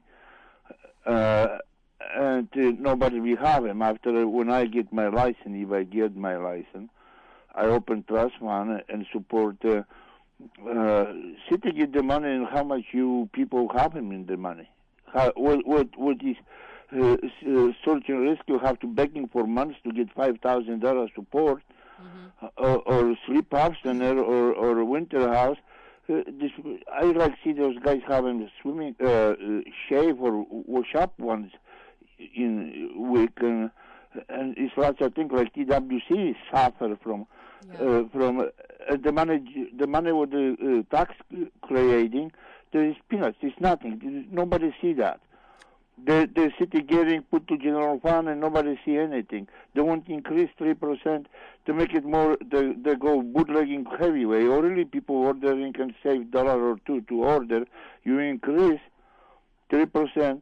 uh, and uh, nobody will have him. After when I get my license, if I get my license, I open trust fund and support. Uh, uh, city get the money, and how much you people have him in the money. How, what, what, what is uh, uh, search and rescue have to begging for months to get five thousand dollars support, mm-hmm. or, or sleep house center, or, or a winter house. Uh, this, I like see those guys having a swimming, uh, uh, shave or wash up once in a week, and, and it's lots of things like T W C suffer from, yeah. uh, from uh, the money, the money with the uh, tax creating. There is peanuts. It's nothing. Nobody see that. The the city getting put to general fund and nobody see anything. They want to increase three percent to make it more. They they go bootlegging heavyweight. Or really people ordering can save dollar or two to order. You increase three percent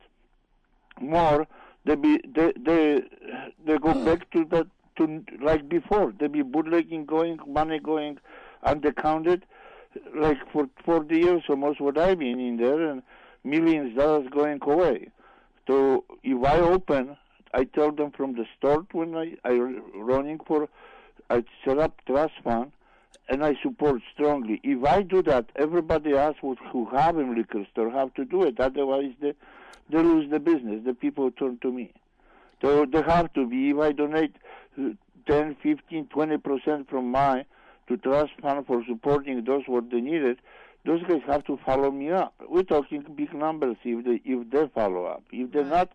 more. They be they they they go back to that to like before. They be bootlegging going, money going undercounted. Like for forty years almost what I've been in there, and millions of dollars going away. So if I open, I tell them from the start when I, I running for, I set up trust fund, and I support strongly. If I do that, everybody else would, who have a liquor store have to do it. Otherwise, they, they lose the business. The people turn to me. So they have to be. If I donate ten, fifteen, twenty percent from my to trust fund for supporting those what they needed, those guys have to follow me up. We're talking big numbers if they if they follow up. If they're not,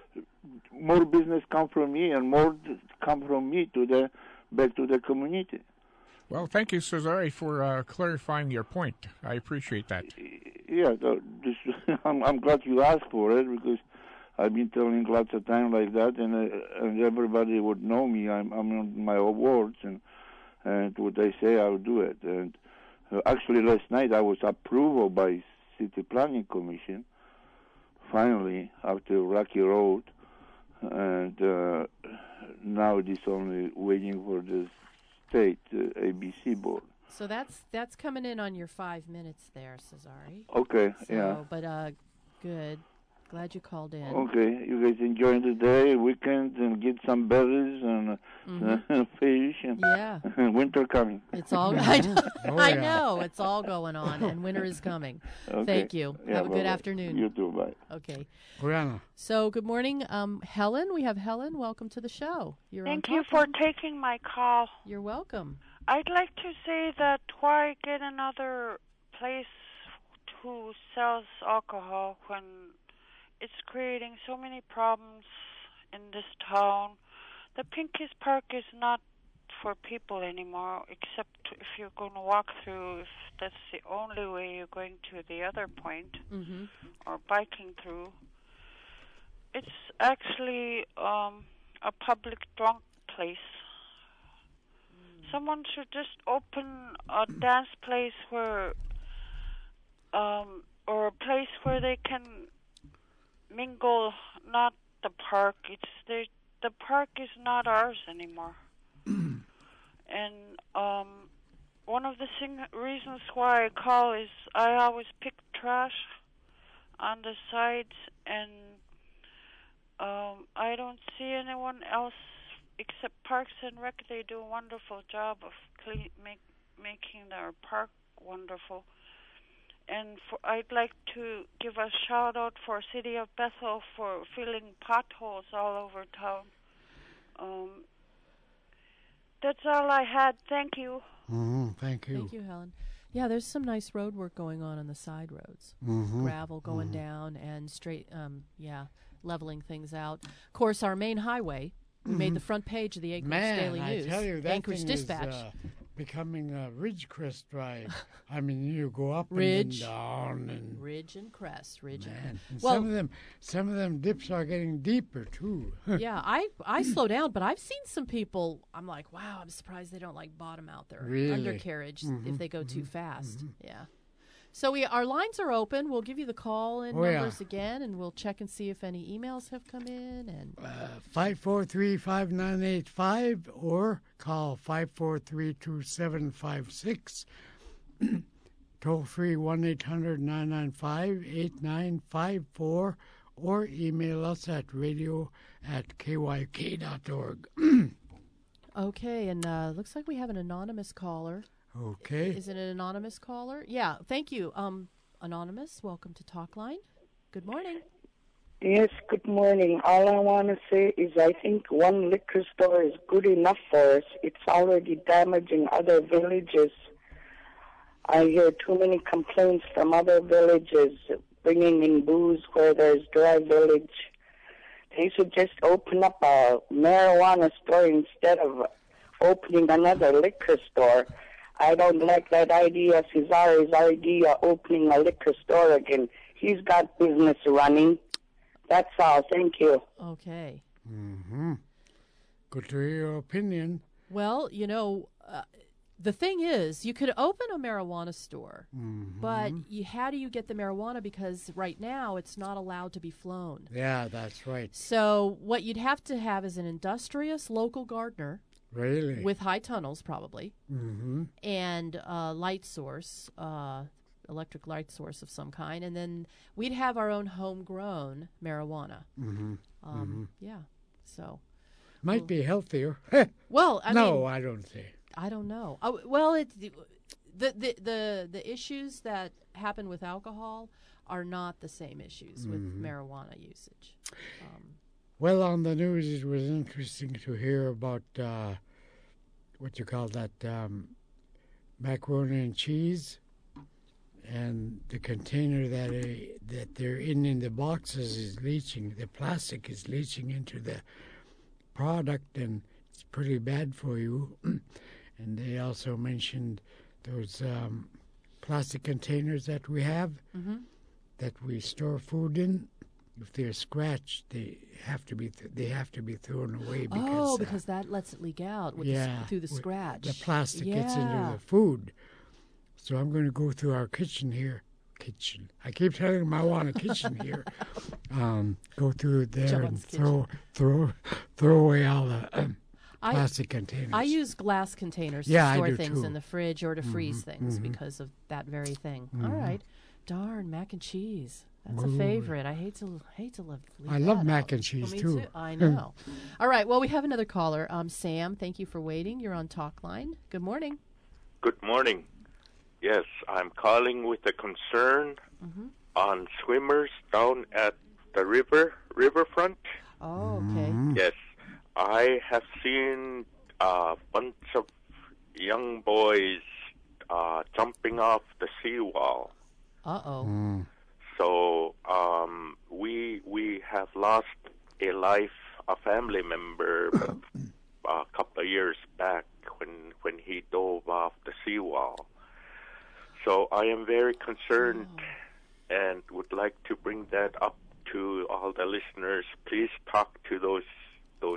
more business come from me and more come from me to the back to the community. Well, thank you, Cesare, for uh, clarifying your point. I appreciate that. Yeah, this, I'm, I'm glad you asked for it because I've been telling lots of times like that, and uh, and everybody would know me. I'm I'm on my awards and. And what they say, I'll do it. And uh, actually, last night I was approved by City Planning Commission. Finally, after Rocky Road, and uh, now it is only waiting for the state uh, A B C board. So that's that's coming in on your five minutes there, Cesare. Okay. So, yeah. But uh, good. Glad you called in. Okay, you guys enjoy the day, weekend, and get some berries and mm-hmm. uh, fish, and, yeah. and winter coming. It's all I know. Oh, I yeah. know it's all going on, and winter is coming. Okay. Thank you. Yeah, Have a good bye-bye. afternoon. You too. Bye. Okay. Brianna. So good morning, um, Helen. We have Helen. Welcome to the show. You're Thank on you for taking my call. You're welcome. I'd like to say that why get another place who sells alcohol when it's creating so many problems in this town. The Pinky's Park is not for people anymore, except if you're going to walk through, if that's the only way you're going to the other point, mm-hmm. or biking through. It's actually um, a public drunk place. Mm. Someone should just open a dance place where, um, or a place where they can mingle, not the park. It's the the park is not ours anymore. And um, one of the thing, reasons why I call is I always pick trash on the sides, and um, I don't see anyone else except Parks and Rec. They do a wonderful job of clean, make, making their park wonderful. And for, I'd like to give a shout out for City of Bethel for filling potholes all over town. Um, that's all I had. Thank you. Mm-hmm. Thank you. Thank you, Helen. Yeah, there's some nice road work going on on the side roads. Mm-hmm. Gravel going mm-hmm. down and straight, um, yeah, leveling things out. Of course, our main highway, we mm-hmm. made the front page of the Anchorage Man, Daily News. I tell you, that Anchorage thing Dispatch. Is, uh, becoming a Ridgecrest Drive. I mean, you go up Ridge, and down and Ridge and Crest, Ridge man. and Crest. And well, some of them, some of them dips are getting deeper too. yeah, I I slow down, but I've seen some people. I'm like, wow, I'm surprised they don't like bottom out their really? undercarriage mm-hmm. if they go mm-hmm. too fast. Mm-hmm. Yeah. So we our lines are open. We'll give you the call in oh, numbers yeah. again, and we'll check and see if any emails have come in. And uh, five four three five nine eight five or call five four three two seven five six. Toll free one eight hundred nine nine five eight nine five four or email us at radio at k y k dot org. Okay, and uh, looks like we have an anonymous caller. Okay. Is it an anonymous caller? Yeah, thank you. Um, anonymous, welcome to Talkline. Good morning. Yes, good morning. All I want to say is I think one liquor store is good enough for us. It's already damaging other villages. I hear too many complaints from other villages bringing in booze where there's dry village. They should just open up a marijuana store instead of opening another liquor store. I don't like that idea, Cesare's idea, opening a liquor store again. He's got business running. That's all. Thank you. Okay. Mm-hmm. Good to hear your opinion. Well, you know, uh, the thing is, you could open a marijuana store, mm-hmm. but you, how do you get the marijuana? Because right now it's not allowed to be flown. Yeah, that's right. So what you'd have to have is an industrious local gardener. Really? With high tunnels, probably. Mm-hmm. And a light source, uh, electric light source of some kind. And then we'd have our own homegrown marijuana. Mm-hmm. Um, mm-hmm. Yeah, so. Might well, be healthier. Well, I no, mean. I don't think. I don't know. Oh, well, it, the, the, the, the issues that happen with alcohol are not the same issues with mm-hmm. marijuana usage. Um, Well, on the news, it was interesting to hear about uh, what you call that um, macaroni and cheese, and the container that uh, that they're in in the boxes is leaching. The plastic is leaching into the product, and it's pretty bad for you. And they also mentioned those um, plastic containers that we have mm-hmm. that we store food in. If they're scratched, they have to be th- they have to be thrown away. Because, oh, uh, because that lets it leak out with yeah, the, through the scratch. The plastic yeah. gets into the food. So I'm going to go through our kitchen here. Kitchen. I keep telling them I want a kitchen here. Um, go through there John's and kitchen. throw throw throw away all the um, I, plastic containers. I use glass containers yeah, to store I do things too. in the fridge or to mm-hmm, freeze things mm-hmm. because of that very thing. Mm-hmm. All right, darn mac and cheese. That's Ooh. a favorite. I hate to hate to leave I that love mac out. and cheese well, me too. too. I know. All right. Well, we have another caller. Um, Sam, thank you for waiting. You're on Talk Line. Good morning. Good morning. Yes, I'm calling with a concern mm-hmm. on swimmers down at the river riverfront. Oh, okay. Mm-hmm. Yes, I have seen a bunch of young boys uh, jumping off the seawall. Uh-oh. Mm. So um, we we have lost a life, a family member, a couple of years back when when he dove off the seawall. So I am very concerned oh. and would like to bring that up to all the listeners. Please talk to those those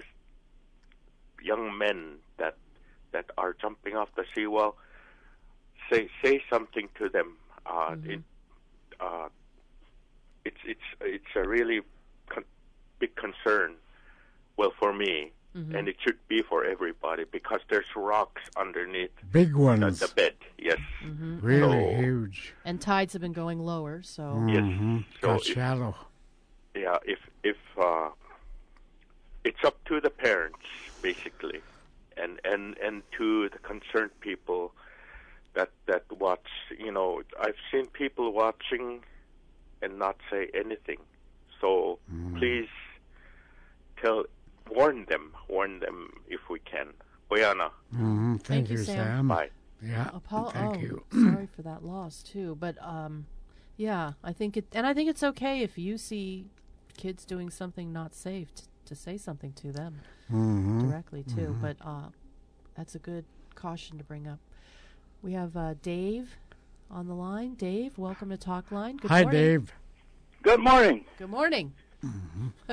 young men that that are jumping off the seawall. Say say something to them. Uh, mm-hmm. It uh, it's it's it's a really con- big concern. Well, for me. Mm-hmm. And it should be for everybody because there's rocks underneath big ones. The, the bed. Yes, mm-hmm. really so, huge. And tides have been going lower, so mm-hmm. yes, so got if, shallow. Yeah, if if uh, it's up to the parents basically, and and and to the concerned people that that watch. You know, I've seen people watching and not say anything. So mm. please tell. Warn them, warn them if we can. Boyana. Mm-hmm. Thank, Thank you, you, Sam. Sam. Bye. Yeah. Apo- Thank oh, you. sorry for that loss too, but um, yeah, I think it, and I think it's okay if you see kids doing something not safe t- to say something to them mm-hmm. directly too. Mm-hmm. But uh, that's a good caution to bring up. We have uh, Dave on the line. Dave, welcome to Talk Line. Good Hi, morning. Dave. Good morning. Good morning. Mm-hmm.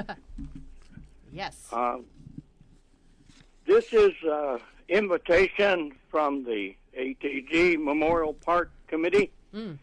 Yes. Uh, this is an invitation from the A T G Memorial Park Committee mm.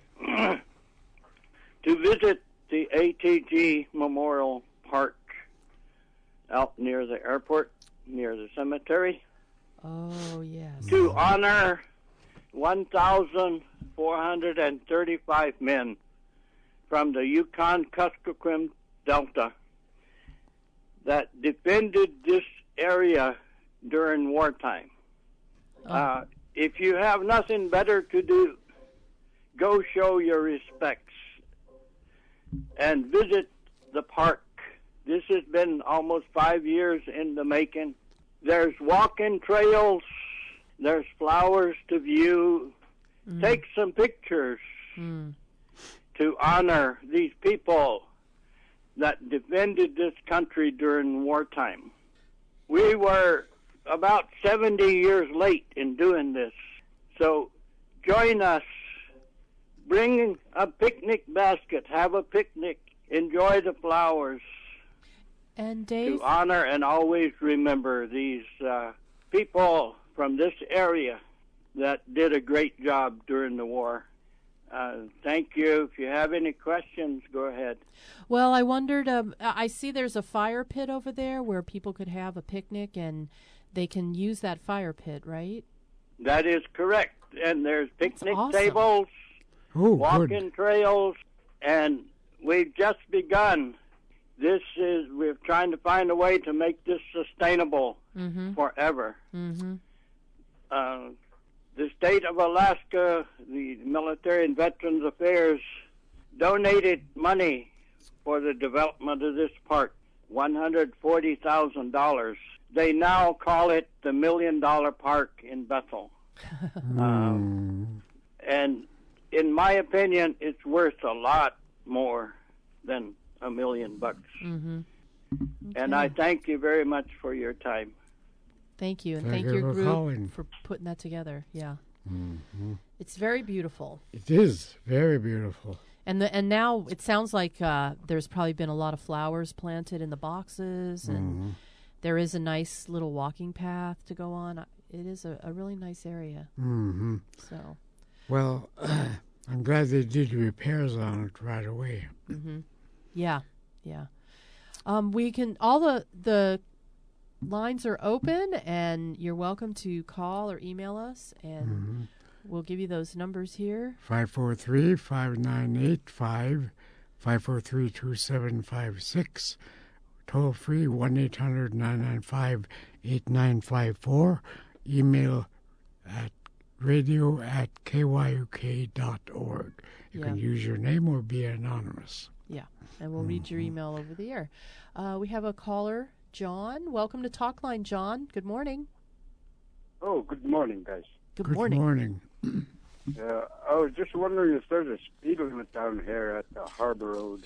to visit the A T G Memorial Park out near the airport, near the cemetery. Oh, yes. To honor one thousand four hundred thirty-five men from the Yukon-Kuskokwim Delta that defended this area during wartime. Oh. Uh, if you have nothing better to do, go show your respects and visit the park This has been almost five years in the making. There's walking trails. There's flowers to view. Mm. Take some pictures mm. to honor these people that defended this country during wartime. We were about seventy years late in doing this. So join us. Bring a picnic basket. Have a picnic. Enjoy the flowers. And Dave, to honor and always remember these uh, people from this area that did a great job during the war. Uh, thank you. If you have any questions, go ahead. Well, I wondered, um, I see there's a fire pit over there where people could have a picnic and they can use that fire pit, right? That is correct. And there's picnic awesome. tables, Ooh, walking good. trails, and we've just begun. This is, we're trying to find a way to make this sustainable mm-hmm. forever. Mm-hmm. Uh, the state of Alaska, the Military and Veterans Affairs, donated money for the development of this park, one hundred forty thousand dollars. They now call it the Million Dollar Park in Bethel. um, and in my opinion, it's worth a lot more than a million bucks. Mm-hmm. Okay. And I thank you very much for your time. Thank you, and thank, thank you your for group calling. for putting that together. Yeah, mm-hmm. It's very beautiful. It is very beautiful. And the and now it sounds like uh, there's probably been a lot of flowers planted in the boxes, and mm-hmm. there is a nice little walking path to go on. It is a, a really nice area. Mm-hmm. So, well, I'm glad they did repairs on it right away. Mm-hmm. Yeah, yeah. Um, we can all the the lines are open, and you're welcome to call or email us, and mm-hmm. we'll give you those numbers here. Five four three five nine eight five, five four three two seven five six, toll free one eight hundred nine nine five eight nine five four. Email at radio at k y u k dot org. You yeah. can use your name or be anonymous. Yeah, and we'll mm-hmm. read your email over the air. Uh, we have a caller, John. Welcome to Talkline, John. Good morning. Oh, good morning, guys. Good, good morning. morning. uh, I was just wondering if there's a speed limit down here at the Harbor Road.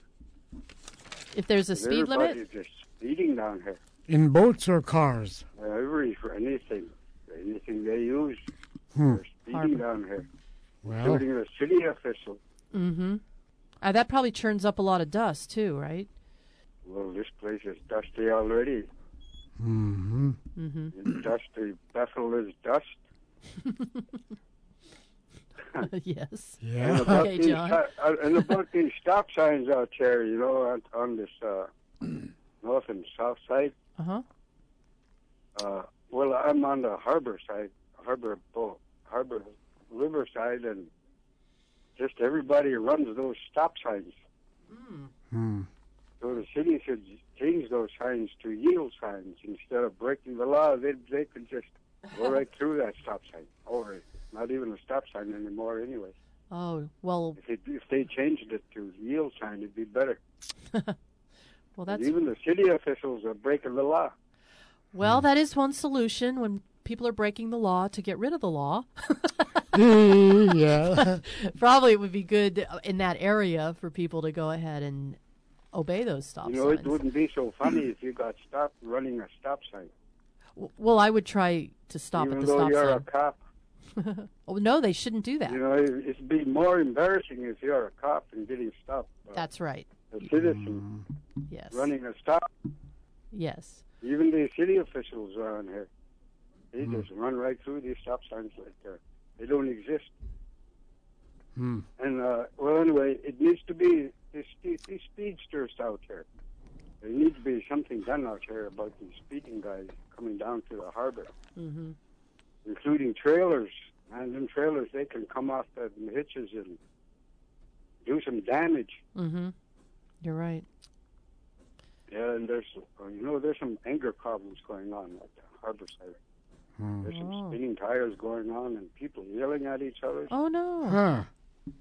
If there's a speed limit? Everybody's just speeding down here. In boats or cars? Uh, every, for anything. Anything they use. Hmm. They're speeding Harbor. down here. Well. Including the city official. Mm-hmm. Uh, that probably churns up a lot of dust, too, right? Well, this place is dusty already. Mm-hmm. Mm-hmm. It's dusty. Bethel is dust. Yes. Yeah. And about, okay, these, John. uh, and about these stop signs out there, you know, on, on this uh, north and south side. Uh-huh. Uh, well, I'm on the harbor side, harbor, oh, harbor river side, and just everybody runs those stop signs. Mm. Hmm. So the city should change those signs to yield signs instead of breaking the law. They they could just go right through that stop sign. Or not even a stop sign anymore, anyway. Oh well. If, it, if they changed it to yield sign, it'd be better. Well, that's and even the city officials are breaking the law. Well, that is one solution when people are breaking the law to get rid of the law. Yeah. Probably it would be good in that area for people to go ahead and obey those stop signs. You know, signs. it wouldn't be so funny if you got stopped running a stop sign. W- well, I would try to stop Even at the though stop you're sign. a cop. Oh, no, they shouldn't do that. You know, it, it'd be more embarrassing if you're a cop and getting stopped. That's right. A citizen yes. running a stop. Yes. Even the city officials around here, they mm. just run right through these stop signs right there. They don't exist. Hmm. And, uh, well, anyway, it needs to be these, these speedsters out there. There needs to be something done out here about these speeding guys coming down to the harbor, mm-hmm. including trailers. And them trailers, they can come off the hitches and do some damage. Mm-hmm. You're right. Yeah, and there's, you know, there's some anger problems going on at the harbor side. Hmm. There's some Oh. spinning tires going on and people yelling at each other. Oh, no. Huh.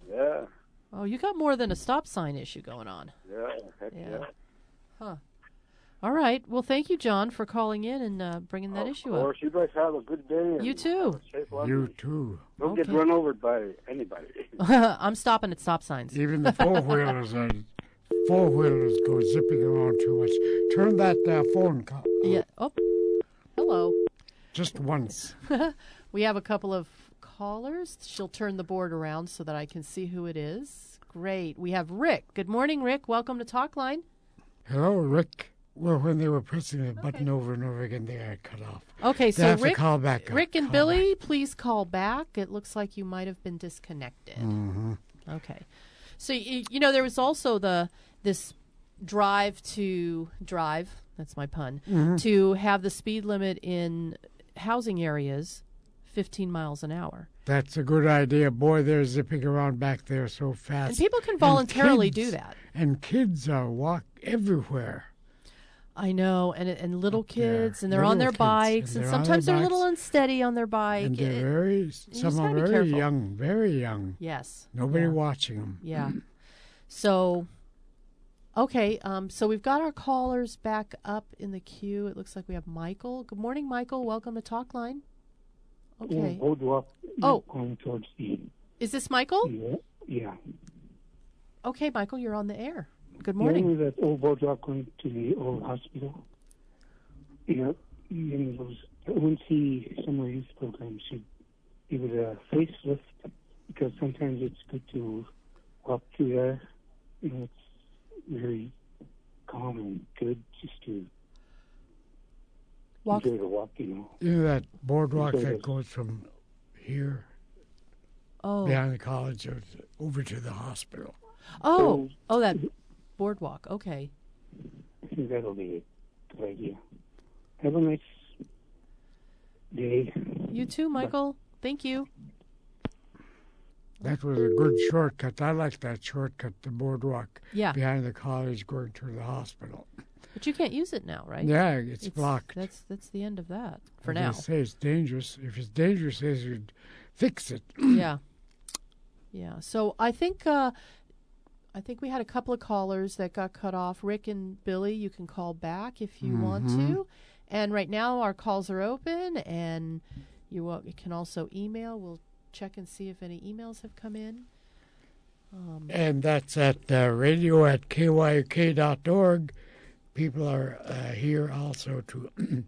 Yeah. Oh, you got more than a stop sign issue going on. Yeah, heck yeah. Yeah. Huh. All right. Well, thank you, John, for calling in and uh, bringing that Of issue course, up. you guys have a good day. And You too. Safe walk. You too. Don't get Okay. run over by anybody. I'm stopping at stop signs. Even the four-wheelers are, four-wheelers go zipping around too much. Turn that uh, phone call. Yeah. Oh, hello. Just once. We have a couple of callers. She'll turn the board around so that I can see who it is. Great. We have Rick. Good morning, Rick. Welcome to Talkline. Hello, Rick. Well, when they were pressing the button over and over again, they got cut off. Okay, They so have to Rick, call back up. Rick and Call Billy, please call back. It looks like you might have been disconnected. Mhm. Okay. So you, you know there was also the this drive to drive. That's my pun. Mhm. To have the speed limit in housing areas, fifteen miles an hour. That's a good idea. Boy, they're zipping around back there so fast. And people can voluntarily kids- do that. And kids are walk everywhere. I know, and and little there. kids, and they're on Little their kids, bikes, and and, they're on sometimes their they're a little bikes. unsteady on their bike. And they're It- very, you just some are gotta be very careful. young, very young. Yes. Nobody Yeah. watching them. Yeah. So, okay, um, so we've got our callers back up in the queue. It looks like we have Michael. Good morning, Michael. Welcome to Talkline. Okay. Oh, boardwalk. Oh. Going towards the. Is this Michael? Yeah. Yeah. Okay, Michael, you're on the air. Good You morning. know that old boardwalk going to the old hospital? You know, you know those O N C summer youth programs should give it a facelift because sometimes it's good to walk through there. You know, it's very calm and good just to Walk. enjoy the walk, you know. You know that boardwalk Enjoy that this. goes from here Oh. behind the college over to- over to the hospital. Oh, oh, that boardwalk. Okay. I think that'll be a good idea. Have a nice day. You too, Michael. Thank you. That was a good shortcut. I like that shortcut, the boardwalk Yeah. behind the college going to the hospital. But you can't use it now, right? Yeah, it's blocked. That's that's the end of that for As now. They say it's dangerous. If it's dangerous, they should fix it. Yeah. Yeah. So I think uh, I think we had a couple of callers that got cut off. Rick and Billy, you can call back if you want Mhm. to. And right now our calls are open, and you, uh, you can also email. We'll check and see if any emails have come in. Um, And that's at uh, radio at K Y U K dot org. People are uh, here also to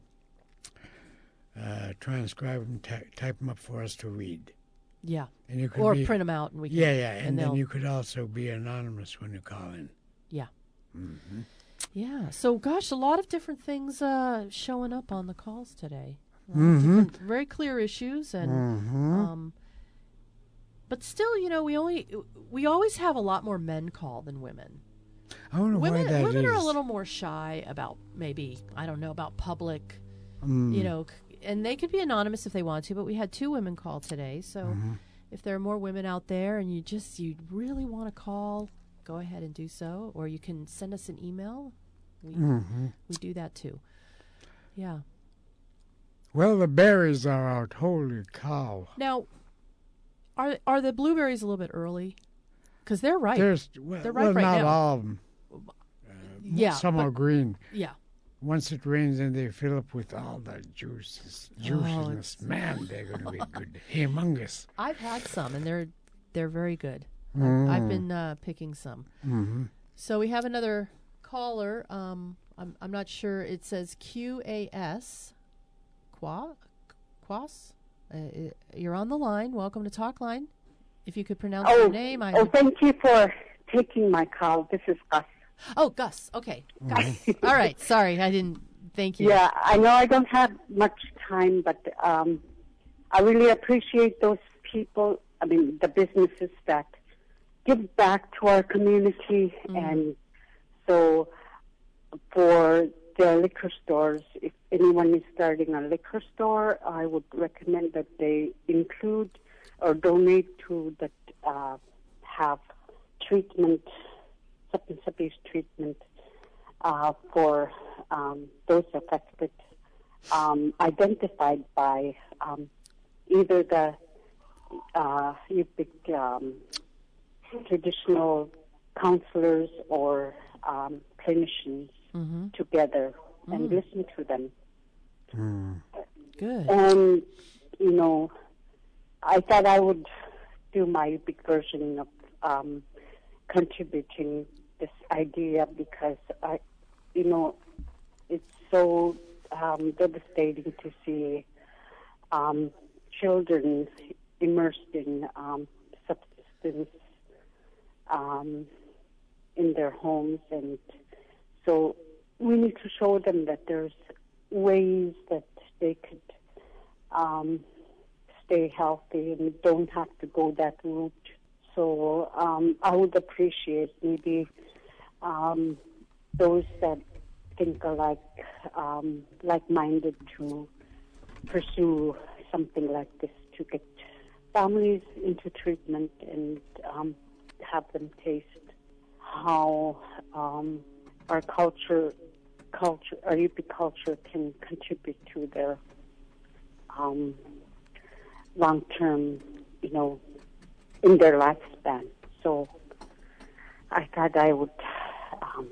uh, transcribe them, ty- type them up for us to read. Yeah. And you could Or be- print 'em out and we can- Yeah, yeah, and and, then they'll- you could also be anonymous when you call in. yeah. Mm-hmm. Yeah. So, gosh, a lot of different things uh, showing up on the calls today. A lot of Mhm. different, very clear issues, and Mhm. um, but still, you know, we only we always have a lot more men call than women. I don't know women why that women are a is. little more shy about maybe I don't know about public, Mm. you know, c- and they could be anonymous if they want to. But we had two women call today, so Mhm. if there are more women out there and you just you really want to call, go ahead and do so, or you can send us an email. We Mhm. we do that too. Yeah. Well, the berries are out. Holy cow! Now, are are the blueberries a little bit early? Because they're ripe. There's well, they're well ripe right not now. all of them. Yeah, some but- are green. Yeah. Once it rains, and they fill up with all the juices, Oh, juiciness. Man, they're going to be good, humongous. I've had some, and they're they're very good. I've, Mm. I've been uh, picking some. Mhm. So we have another caller. Um, I'm I'm not sure. It says Q A S. Qua, Quas. Uh, uh, you're on the line. Welcome to Talkline. If you could pronounce Oh, your name, I. oh, would- thank you for taking my call. This is Gus. Oh, Gus. Okay, Gus. All right. Sorry, I didn't. Thank you. Yeah, I know I don't have much time, but um, I really appreciate those people, I mean, the businesses that give back to our community. And so for the liquor stores, if anyone is starting a liquor store, I would recommend that they include or donate to that uh, have treatment, substance abuse treatment uh, for um, those affected, um, identified by um, either the uh, you pick, um, traditional counselors or um, clinicians Mm-hmm. together and Mm. listen to them. Mm. Good. And, you know, I thought I would do my big version of um, contributing this idea because, I, you know, it's so um, devastating to see um, children immersed in um, substance um, in their homes. And so we need to show them that there's ways that they could um, stay healthy and don't have to go that route. So um, I would appreciate maybe um, those that think alike, um, like-minded to pursue something like this to get families into treatment and um, have them taste how um, our culture, culture, our U P culture can contribute to their um, long-term, you know, in their lifespan. So I thought I would um,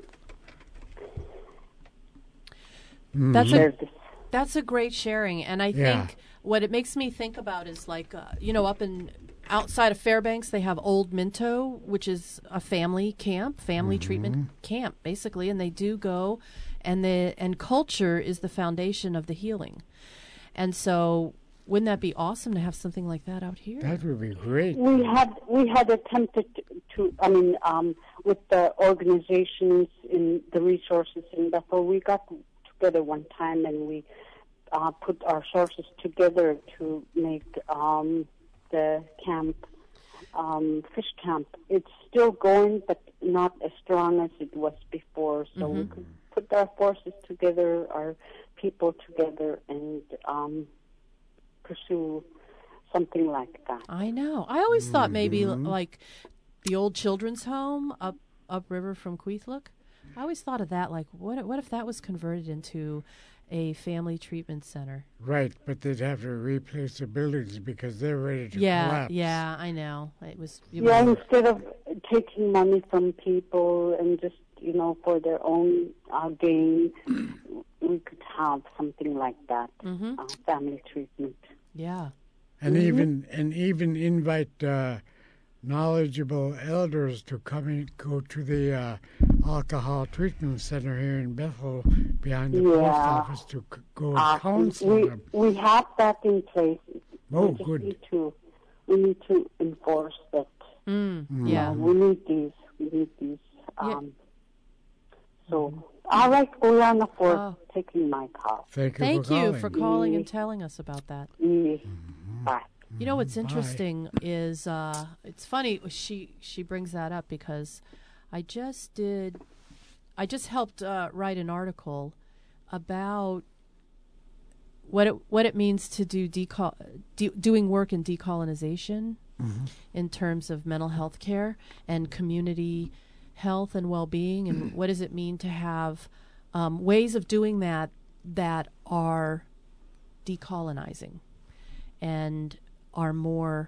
That's share a this. that's a great sharing, and I Yeah. think what it makes me think about is like uh, you know, up in outside of Fairbanks they have Old Minto, which is a family camp, family treatment camp basically, and they do go, and the and culture is the foundation of the healing, and so wouldn't that be awesome to have something like that out here? That would be great. We had we had attempted to, I mean, um, with the organizations in the resources in Bethel, we got together one time and we uh, put our sources together to make um, the camp, um, fish camp. It's still going, but not as strong as it was before. So we could put our forces together, our people together, and um, pursue something like that. I know. I always thought maybe l- like the old children's home up upriver from Queethlook. I always thought of that. Like, what? What if that was converted into a family treatment center? Right, but they'd have to replace the buildings because they're ready to Yeah, collapse. yeah, I know. It was. It Yeah, was instead of taking money from people and just, you know, for their own uh, gain, we could have something like that, Mhm. uh, family treatment. yeah. And Mhm. even and even invite uh, knowledgeable elders to come and go to the uh, alcohol treatment center here in Bethel behind the post Yeah. office to c- go and Awesome. counsel We them. we have that in place. Oh, we just good. Need to, we need to enforce that. Mm, Mm. yeah. Uh, we need these. We need these. Yeah. Um, So, all right, Oriana, for Oh. taking my call. Thank you Thank for you calling. for calling and telling us about that. Mm. Bye. You know what's Bye. interesting is uh, it's funny she she brings that up because I just did I just helped uh, write an article about what it what it means to do decol do, doing work in decolonization in terms of mental health care and community health and well-being, and what does it mean to have um, ways of doing that that are decolonizing and are more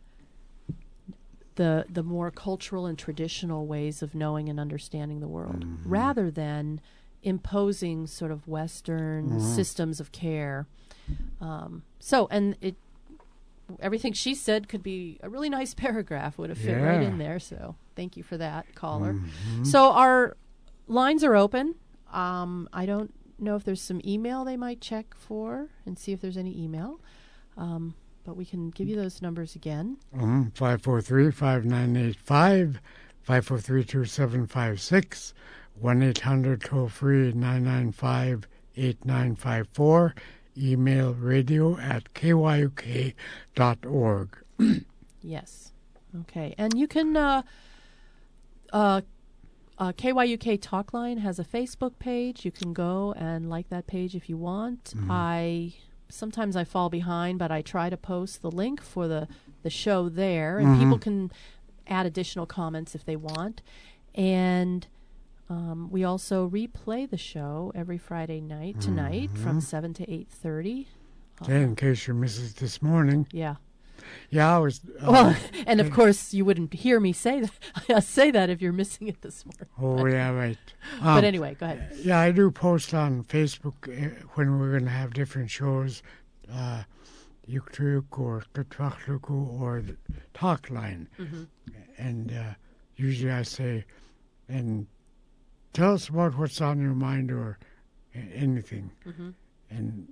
the the more cultural and traditional ways of knowing and understanding the world, rather than imposing sort of Western Mhm. systems of care. Um, so, and it everything she said could be a really nice paragraph, would have fit right Yeah. in there. So, thank you for that, caller. Mhm. So our lines are open. Um, I don't know if there's some email they might check for and see if there's any email. Um, but we can give you those numbers again. Um, five four three, five nine eight five, five four three, two seven five six, one eight hundred toll free nine nine five, eight nine five four, email radio at k y u k dot org. Yes. Okay. And you can, uh, uh, uh, K Y U K Talkline has a Facebook page. You can go and like that page if you want. Mhm. I sometimes I fall behind, but I try to post the link for the, the show there, and Mhm. people can add additional comments if they want. And um, we also replay the show every Friday night tonight from Mhm. seven to eight thirty. Okay, in case you missed it this morning. Yeah. Yeah, I was. Uh, well, and of course you wouldn't hear me say that, say that if you're missing it this morning. Oh, but, yeah, right. But Um, anyway, go ahead. Yeah, I do post on Facebook uh, when we're going to have different shows, uh, Yuktuk or Kutwachluku or the Talk Line. Mm-hmm. And uh, usually I say, and tell us about what's on your mind or uh, anything. Mm-hmm. And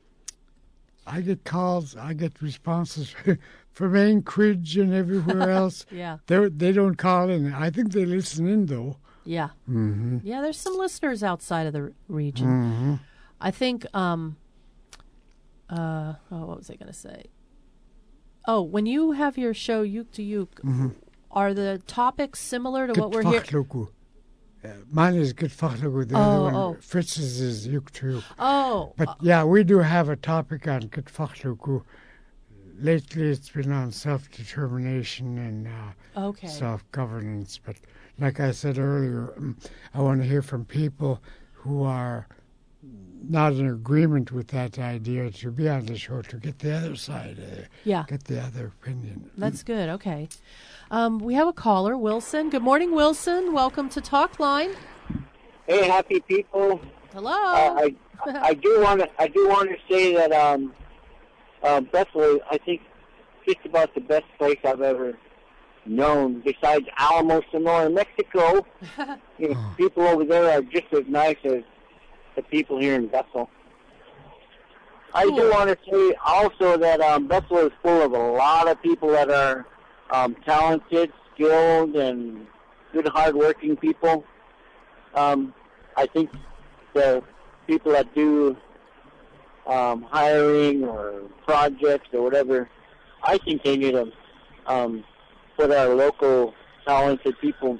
I get calls, I get responses from Anchorage and everywhere else. Yeah. They they don't call in. I think they listen in, though. Yeah. Mm-hmm. Yeah, there's some listeners outside of the region. Mm-hmm. I think, um, uh, oh, what was I going to say? Oh, when you have your show, Yuk to Yuk, Mm-hmm. are the topics similar to what we're here? Uh, mine is Gitfachluku. The Oh, other one, oh. Fritz's is Yuktuk. Oh. But yeah, we do have a topic on Gitfachluku. Lately it's been on self-determination and uh, Okay. self-governance. But like I said earlier, um, I want to hear from people who are not in agreement with that idea to be on the show, to get the other side, uh, Yeah. get the other opinion. That's good. Okay. Um, we have a caller, Wilson. Good morning, Wilson. Welcome to Talk Line. Hey, happy people. Hello. Uh, I I do want to I do want to say that um, uh, Bethel, I think, just about the best place I've ever known. Besides Alamo, Sonora, Mexico, you know, people over there are just as nice as the people here in Bethel. I do want to say also that um, Bethel is full of a lot of people that are um, talented, skilled, and good, hard-working people. Um, I think the people that do um, hiring or projects or whatever, I think they need to um, put our local talented people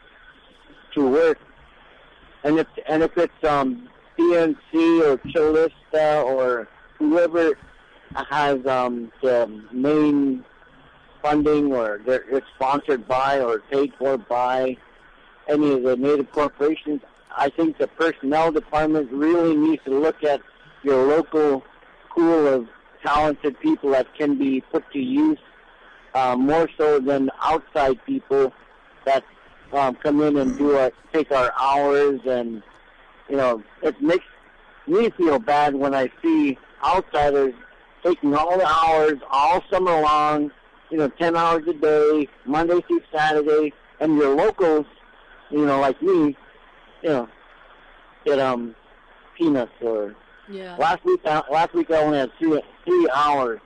to work. And if and if it's um, B N C or Chalista or whoever has um, the main funding, or they're, it's sponsored by or paid for by any of the native corporations, I think the personnel department really needs to look at your local pool of talented people that can be put to use, uh, more so than outside people that um, come in and do our, take our hours. And, you know, it makes me feel bad when I see outsiders taking all the hours all summer long, you know, ten hours a day, Monday through Saturday, and your locals, you know, like me, you know, get um peanuts or yeah. last week. I, last week I only had three three hours,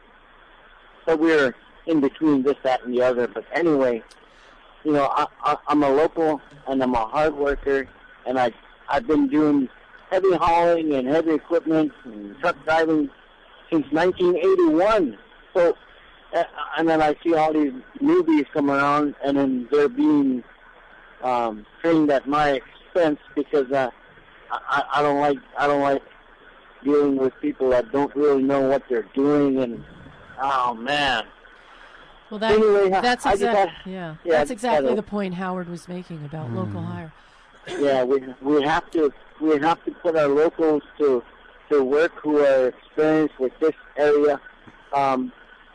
but we were in between this, that, and the other. But anyway, you know, I, I, I'm a local and I'm a hard worker, and I I've been doing heavy hauling and heavy equipment and truck driving since nineteen eighty-one. So. And then I see all these newbies come around, and then they're being um, trained at my expense because uh, I, I don't like I don't like dealing with people that don't really know what they're doing. And oh man. Well, that, anyway, that's I just exactly had- yeah, yeah, That's exactly gotta- the point Howard was making about local hire. Yeah, we we have to we have to put our locals to to work who are experienced with this area. Um,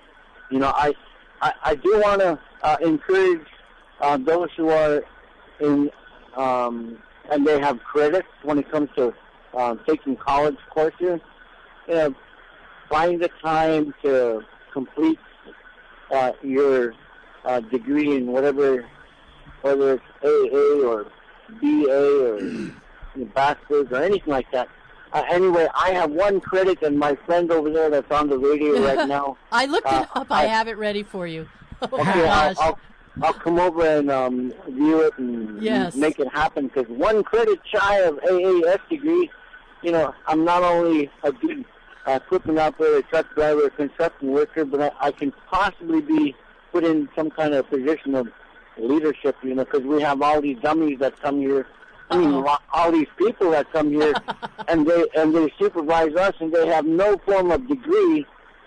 You know, I I, I do want to uh, encourage uh, those who are in um, and they have credits when it comes to um, taking college courses. You know, find the time to complete uh, your uh, degree in whatever, whether it's A A or B A or you know, bachelor's or anything like that. Uh, anyway, I have one credit, and my friend over there that's on the radio right now. I looked uh, it up. I, I have it ready for you. Oh my Okay, I'll, gosh. I'll, I'll come over and um, view it and Yes. make it happen, because one credit shy of A A S degree, you know, I'm not only a good uh, equipment operator, truck driver, construction worker, but I, I can possibly be put in some kind of position of leadership, you know, because we have all these dummies that come here. I mean, Uh-oh. all these people that come here, and they and they supervise us, and they have no form of degree,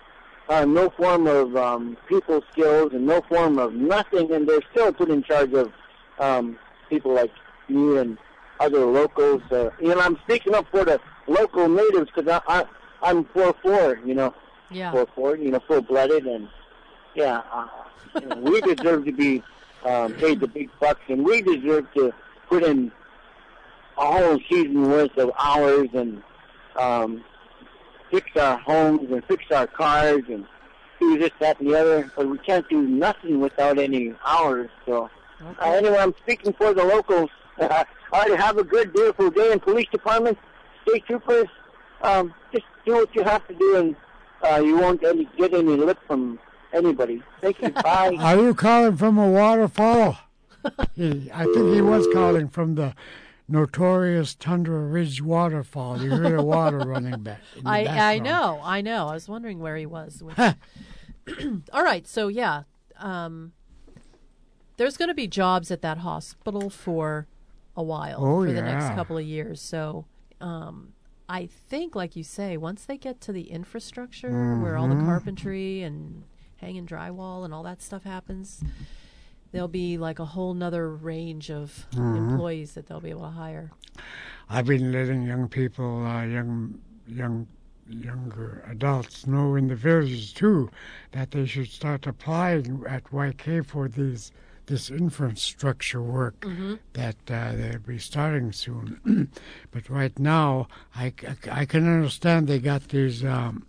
uh, no form of um, people skills, and no form of nothing, and they're still put in charge of um, people like me and other locals. Uh, you know, I'm speaking up for the local natives because I, I I'm four four, you know, Yeah. four four, you know, full blooded, and Yeah, uh, you know, we deserve to be um, paid the big bucks, and we deserve to put in a whole season worth of hours and um, fix our homes and fix our cars and do this, that, and the other. But we can't do nothing without any hours. So uh, anyway, I'm speaking for the locals. Uh, all right, have a good, beautiful day in police department, state troopers. Um, just do what you have to do, and uh, you won't any, get any lip from anybody. Thank you. Bye. Are you calling from a waterfall? he, I think he was calling from the notorious Tundra Ridge waterfall. You heard the water running back. In the I I background. know, I know. I was wondering where he was. With... All right, so yeah, um, there's going to be jobs at that hospital for a while, Oh, for the next yeah. couple of years. So um, I think, like you say, once they get to the infrastructure where all the Mhm. carpentry and hanging drywall and all that stuff happens, there'll be like a whole nother range of Mhm. employees that they'll be able to hire. I've been letting young people, uh, young, young, younger adults know in the villages too that they should start applying at Y K for these this infrastructure work Mhm. that uh, they'll be starting soon. But right now, I, I, I can understand they got these um,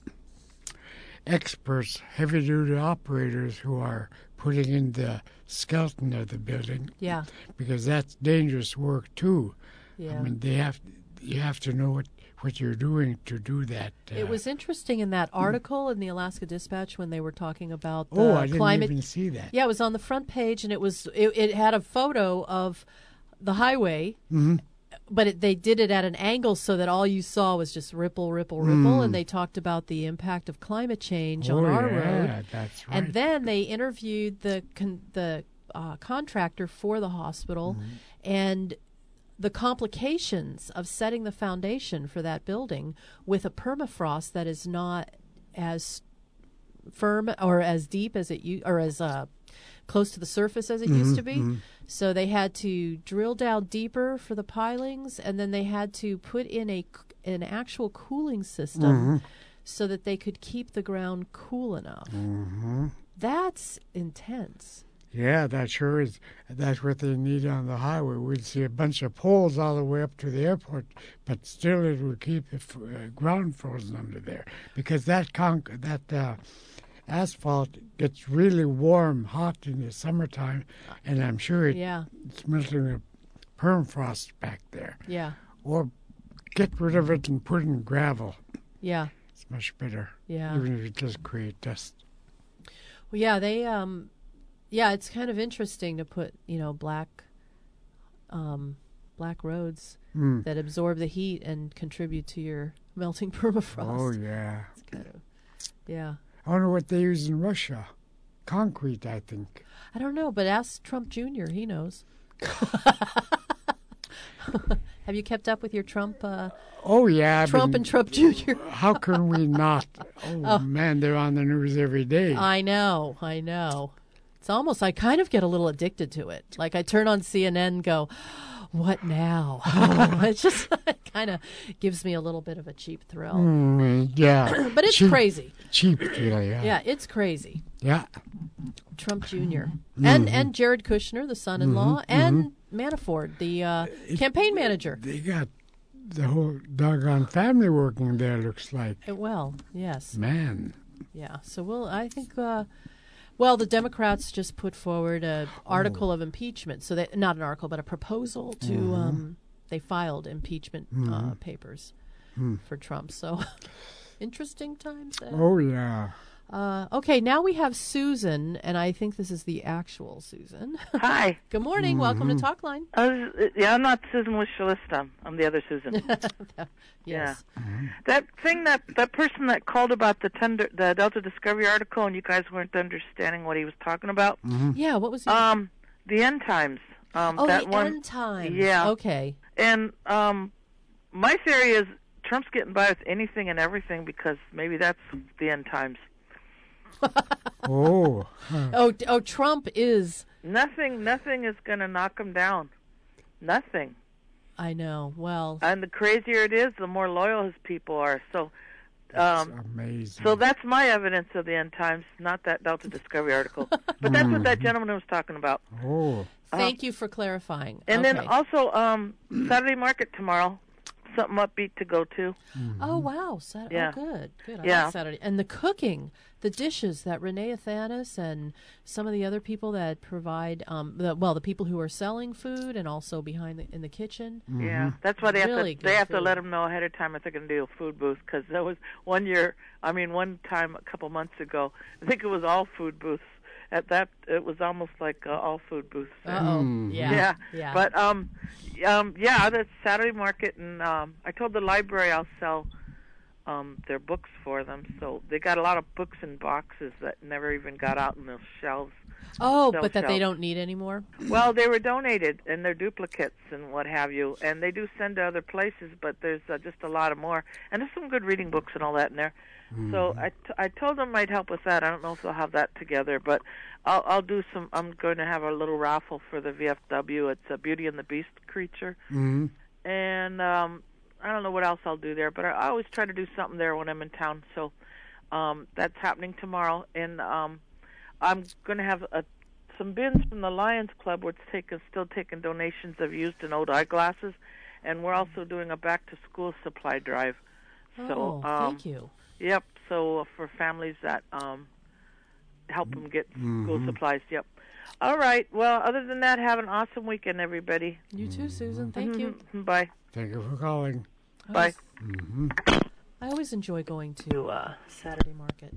experts, heavy-duty operators who are putting in the skeleton of the building. Yeah. Because that's dangerous work too. Yeah. I mean, they have you have to know what, what you're doing to do that. Uh, It was interesting in that article in the Alaska Dispatch when they were talking about the Oh, I didn't climate. even see that. Yeah, it was on the front page, and it was it, it had a photo of the highway, Mhm. but it, they did it at an angle so that all you saw was just ripple, ripple, ripple, Mm. and they talked about the impact of climate change Oh, on our yeah, road. that's right. And then they interviewed the con- the uh, contractor for the hospital, Mm-hmm. and the complications of setting the foundation for that building with a permafrost that is not as firm or as deep as it u- or as uh, close to the surface as it used Mhm, to be. mhm. So they had to drill down deeper for the pilings, and then they had to put in a c- an actual cooling system Mhm. so that they could keep the ground cool enough. Mhm. That's intense. Yeah, that sure is. That's what they need on the highway. We'd see a bunch of poles all the way up to the airport, but still it would keep the f- uh, ground frozen under there because that conc- that uh, asphalt gets really warm, hot in the summertime, and I'm sure it, Yeah. it's melting the permafrost back there. Yeah. Or get rid of it and put in gravel. Yeah. It's much better. Yeah. Even if it does create dust. Well, yeah, they um yeah, it's kind of interesting to put, you know, black um black roads Mm. that absorb the heat and contribute to your melting permafrost. Oh, yeah. It's kind of yeah. I wonder what they use in Russia. Concrete, I think. I don't know, but ask Trump Junior He knows. Have you kept up with your Trump uh Oh, yeah. I've Trump been- and Trump Junior How can we not? Oh, Oh. man, they're on the news every day. I know, I know. It's almost I kind of get a little addicted to it. Like I turn on C N N and go, what now? It just kind of gives me a little bit of a cheap thrill. Mm, yeah. But it's Cheap- crazy. Cheap, really, yeah. Yeah, it's crazy. Yeah. Trump Junior and Mhm. and Jared Kushner, the son-in-law, Mhm, and Manafort, the uh, campaign manager. They got the whole doggone family working there, looks like. Uh, Well, yes. Man. Yeah. So we'll. I think. Uh, well, the Democrats just put forward a article of impeachment. So they not an article, but a proposal to. Mhm. Um, they filed impeachment uh, Mhm. papers Hmm. for Trump. So interesting times. There. Oh, yeah. Uh, okay, now we have Susan, and I think this is the actual Susan. Hi. Good morning. Welcome to Mm-hmm. Mhm. Talkline. I was, yeah, I'm not Susan with Shalista. I'm the other Susan. Yes. Mm-hmm. Yeah. That thing that that person that called about the tender, the Delta Discovery article, and you guys weren't understanding what he was talking about. Yeah. What was? He? Um, the end times. Um, oh, that the one. end times. Yeah. Okay. And um, my theory is Trump's getting by with anything and everything because maybe that's the end times. Oh. huh. Oh, d- oh, Trump is. Nothing, nothing is going to knock him down. Nothing. I know. Well. And the crazier it is, the more loyal his people are. So um, amazing. So that's my evidence of the end times, not that Delta Discovery article. But that's what that gentleman was talking about. Oh. Thank um, you for clarifying. And okay. then also um, Saturday market tomorrow, something upbeat to go to. Mm-hmm. Oh, wow. Sat- yeah. Oh, good. Good. I yeah. like Saturday. And the cooking, the dishes that Renee Athanas and some of the other people that provide, um, the, well, the people who are selling food and also behind the, in the kitchen. Mm-hmm. Yeah, that's why they really have to they have food. to let them know ahead of time if they're going to do a food booth, because there was one year, I mean, one time a couple months ago, I think it was all food booths. At that, it was almost like uh, all food booths. Uh-oh. Mm. Yeah. yeah, yeah. But um, um, yeah, that's Saturday market, and um, I told the library I'll sell um their books for them. So they got a lot of books in boxes that never even got out in those shelves. Oh, Shelf but that shelves. they don't need anymore? Well, they were donated, and they're duplicates and what have you. And they do send to other places, but there's uh, just a lot of more. And there's some good reading books and all that in there. Mm-hmm. So I, t- I told them I'd help with that. I don't know if they'll have that together, but I'll, I'll do some. I'm going to have a little raffle for the V F W. It's a Beauty and the Beast creature. Mm-hmm. And um, I don't know what else I'll do there, but I, I always try to do something there when I'm in town. So um, that's happening tomorrow. And um, I'm going to have a, some bins from the Lions Club, which taking, still taking donations of used and old eyeglasses. And we're also doing a back-to-school supply drive. Oh, so, um, thank you. Yep, so uh, for families that um, help them get mm-hmm. school supplies, yep. All right, well, other than that, have an awesome weekend, everybody. You too, Susan. Thank mm-hmm. you. Bye. Thank you for calling. Bye. Mm-hmm. I always enjoy going to uh, Saturday market.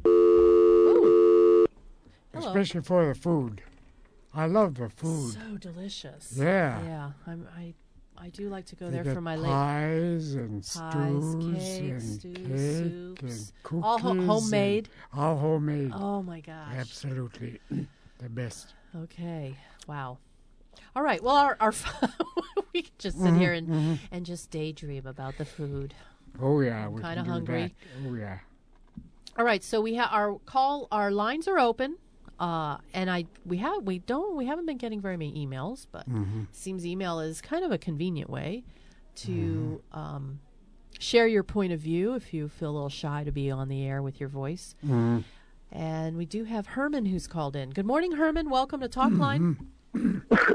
Ooh. Hello. Especially for the food. I love the food. So delicious. Yeah. Yeah, I'm, I I do like to go they there for my late pies and pies, stews cakes, and stews, cake soups, and cookies. all ho- homemade. All homemade. Oh my gosh. Absolutely. The best. Okay. Wow. All right. Well, our, our we can just sit mm-hmm, here and mm-hmm. and just daydream about the food. Oh yeah, I'm we kind of can do hungry. that. Oh yeah. All right. So we have our call. Our lines are open. Uh, and I we have we don't we haven't been getting very many emails, but mm-hmm. it seems email is kind of a convenient way to mm-hmm. um, share your point of view if you feel a little shy to be on the air with your voice. Mm-hmm. And we do have Herman who's called in. Good morning, Herman. Welcome to Talk Line. Mm-hmm.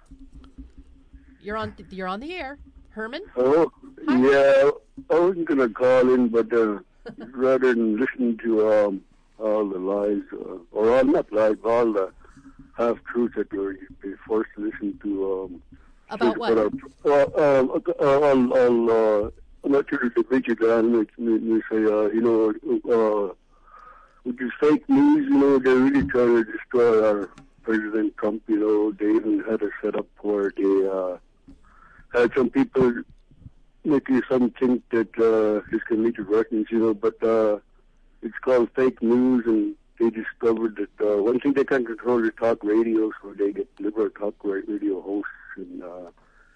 you're on you're on the air, Herman. Oh Hi. yeah, I wasn't gonna call in, but uh, rather than listen to um. all the lies, uh, or all not lies, all the half truths that you're you're forced to listen to. Um, About what? Our, uh, uh, uh, all, all, uh, I'm not sure the division on it. You say, uh, you know, uh, with this fake news, you know, they're really trying to destroy our President Trump. You know, they even had a setup where they uh, had some people making some think that uh, he's committed recklessness, you know, but. Uh, It's called fake news, and they discovered that uh, one thing they can control is talk radio, so they get liberal talk radio hosts, and uh,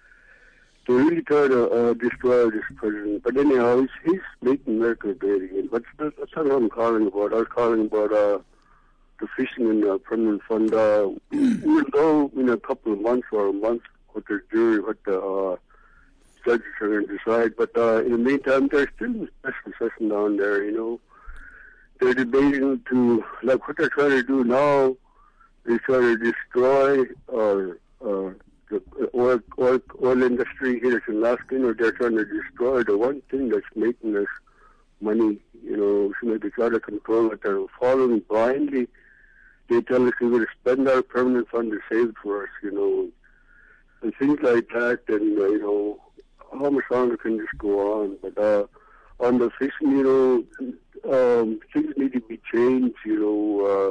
they really try to uh, destroy this president. But anyhow, he's, he's making America great again. But that's, that's not what I'm calling about. I was calling about uh, the fishing and the permanent fund. Uh, we'll know in a couple of months or a month what the jury, what the uh, judges are going to decide. But uh, in the meantime, there's still a special session down there, you know. They're debating to, like what they're trying to do now, is try to destroy our, uh, the oil, oil, oil industry here in Alaska, or they're trying to destroy the one thing that's making us money, you know, so they try to control it. They're following blindly. They tell us we're going to spend our permanent fund to save it for us, you know, and things like that, and, uh, you know, how much longer can this go on? But uh, on the fishing, you know, Um, things need to be changed, you know, uh,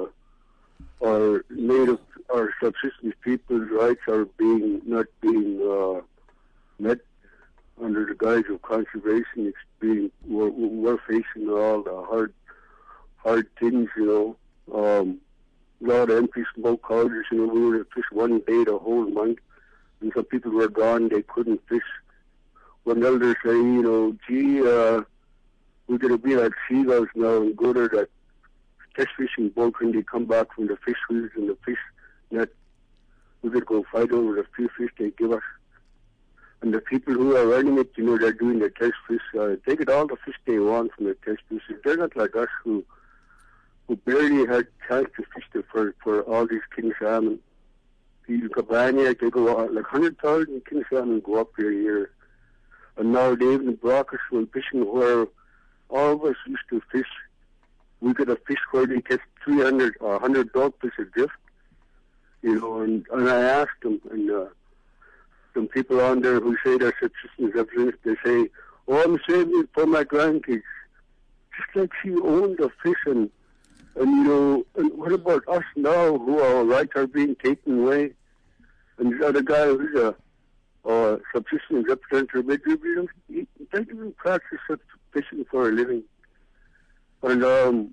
our native, our subsistence people's rights are being, not being, uh, met under the guise of conservation. It's being, we're, we're facing all the hard, hard things, you know, um, a lot of empty smoke houses, you know, we were to fish one day the whole month, and some people were gone, they couldn't fish. One elder say, you know, gee, uh, we're going to be like seagulls now and go to that test fishing boat when they come back from the fish wheels and the fish net. We're going to go fight over the few fish they give us. And the people who are running it, you know, they're doing the test fish. Uh, they get all the fish they want from the test fish. They're not like us who who barely had chance to fish the, for, for all these king salmon. In Cabana, they go out, like one hundred thousand king salmon go up here a year. And now they even brought us from fishing where all of us used to fish. We get a fish where they catch three hundred or one hundred dogfish a drift. You know, and, and I asked them, and uh, some people on there who say they're subsistence representatives, they say, oh, I'm saving it for my grandkids. Just like she owned the fish, and, and you know, and what about us now who our rights are being taken away? And the other guy who's a uh, subsistence representative, he doesn't even practice fishing for a living. And um,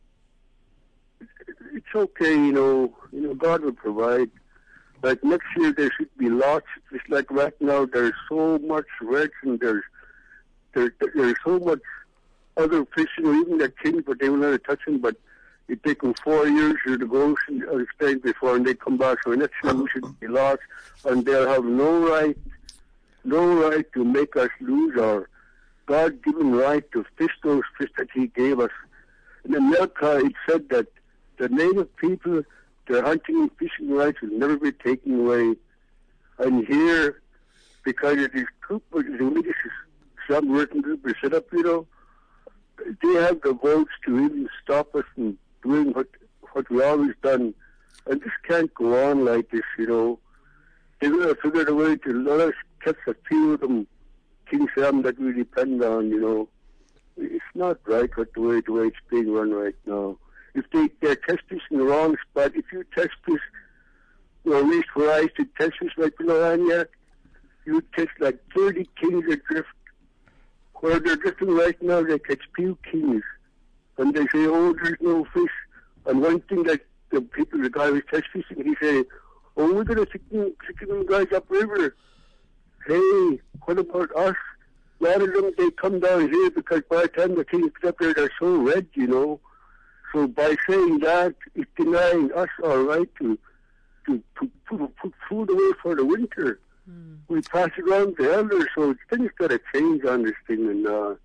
it's okay, you know, you know, God will provide. Like next year there should be lots. It's like right now there's so much reds and there's there, there's so much other fish, you know, even the kings, but they will not touch them. But it take them four years to go, I explained before, and they come back. So next year we should be lots, and they'll have no right, no right to make us lose our God-given right to fish those fish that He gave us. In America, it said that the native people, their hunting and fishing rights will never be taken away. And here, because of these group, the way this is some written group is set up, you know, they have the votes to even stop us from doing what what we always done. And this can't go on like this, you know. They're going to figure a way to let us catch a few of them king salmon that we depend on, you know. It's not right what the way, the way it's being run right now. If they, they're test fish in the wrong spot, if you test fish, you know, reach for eyes to test fish like Pilahania, you catch like thirty kings adrift. Where they're drifting right now, they catch few kings. And they say, oh, there's no fish. And one thing that the people, the guy who's test fishing, he say, oh, we're going to stick them guys upriver. Hey, what about us? A lot of them, they come down here because by the time the kings get up there, they're so red, you know. So by saying that, it's denying us our right to to, to put, put food away for the winter. Mm. We pass it on to elders, so things got to change on this thing. And uh,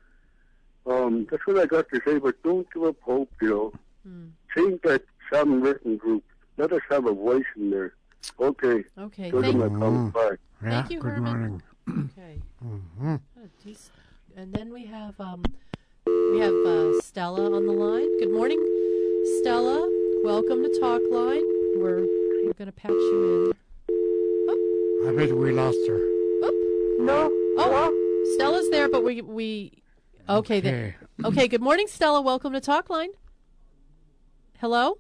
um, that's what I got to say, but don't give up hope, you know. Mm. Change that salmon written group. Let us have a voice in there. Okay. Okay. Go Thank to my you. comment. Bye. Yeah, Thank you, good Herman. morning. Okay. Mm-hmm. And then we have um, we have uh, Stella on the line. Good morning, Stella. Welcome to Talk Line. We're we're going to patch you in. I bet we lost her. No. Oh, Stella's there, but we we. Okay. Okay. Then. Okay. Good morning, Stella. Welcome to Talk Line. Hello.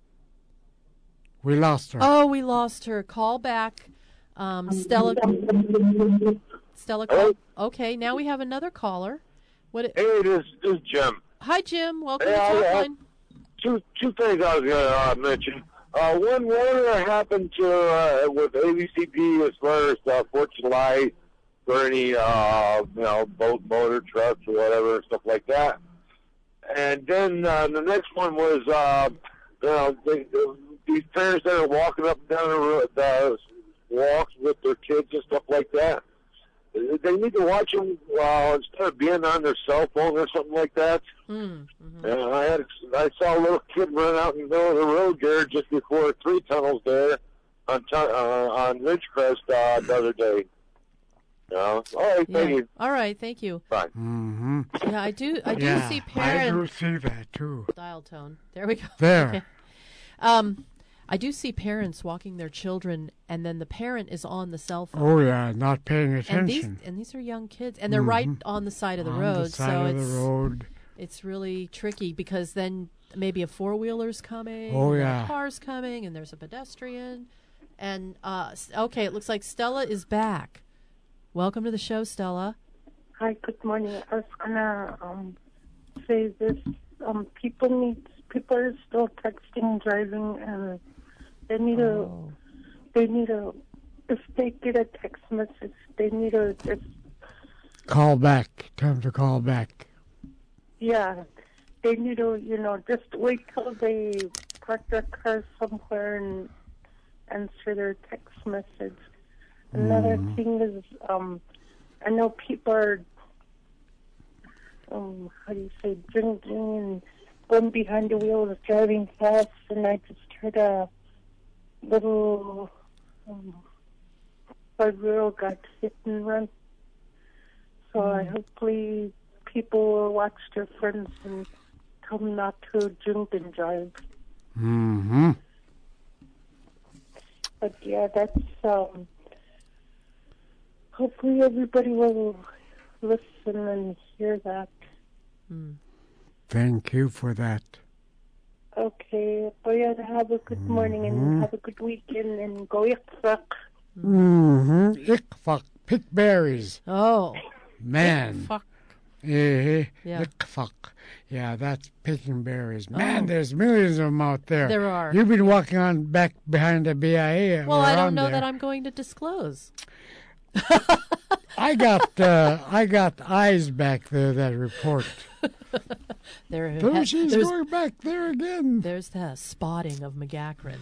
We lost her. Oh, we lost her. Call back, um, Stella. Stella. Call. Okay. Now we have another caller. What? Hey, this, this is Jim. Hi, Jim. Welcome Hey, to Talk I- I- Line. Two two things I was going to uh, mention. Uh, one, whatever happened to uh, with A B C P as far as uh, Fortune Light for any uh, you know boat, motor, trucks, or whatever stuff like that. And then uh, the next one was uh, you know they, they, these parents that are walking up and down the, road, the walks with their kids and stuff like that. They need to watch them uh, instead of being on their cell phone or something like that. Mm, mm-hmm. And I had I saw a little kid run out in the middle of the road there just before three tunnels there on tu- uh, on Ridgecrest uh, the other day. You know? All right, Yeah. thank you. All right. Thank you. Bye. Mm-hmm. Yeah, I do. I do yeah, see I parents. do see that too. Dial tone. There we go. There. Okay. Um, I do see parents walking their children, and then the parent is on the cell phone. Oh yeah, not paying And these attention. and these are young kids, and they're right Mhm. on the side of the On road. the side so of it's the road. it's really tricky because then maybe a four wheeler's coming. Oh, and yeah. a car's coming, and there's a pedestrian. And uh, s- okay, it looks like Stella is back. Welcome to the show, Stella. Hi, good morning. I was gonna um, say this: um, people need people are still texting, driving, and they need Oh. a they need a if they get a text message, they need a just Call back. Time to call back. yeah, they need to you know just wait till they park their car somewhere and answer their text message. Another Mhm. thing is um, I know people are, um, how do you say, drinking and going behind the wheel and driving fast, and I just heard a little um, five-year-old got hit and run. So I hopefully people will watch their friends and tell them not to drink and drive. Mm-hmm. But yeah, that's, um, hopefully everybody will listen and hear that. Mm. Thank you for that. Okay, but yeah, have a good morning and Mhm. have a good weekend and go Iqfaq. Mm-hmm. Iqfaq. Pick berries. Oh. Man. Iqfaq. Eh, Yeah. Iqfaq. Yeah, that's picking berries. Man, Oh. there's millions of them out there. There are. You've been walking on back behind the B I A. Well, I don't around know there. that I'm going to disclose. I got uh, I got eyes back there that report. There, There she's there's, going back there again. There's the spotting of McGackran.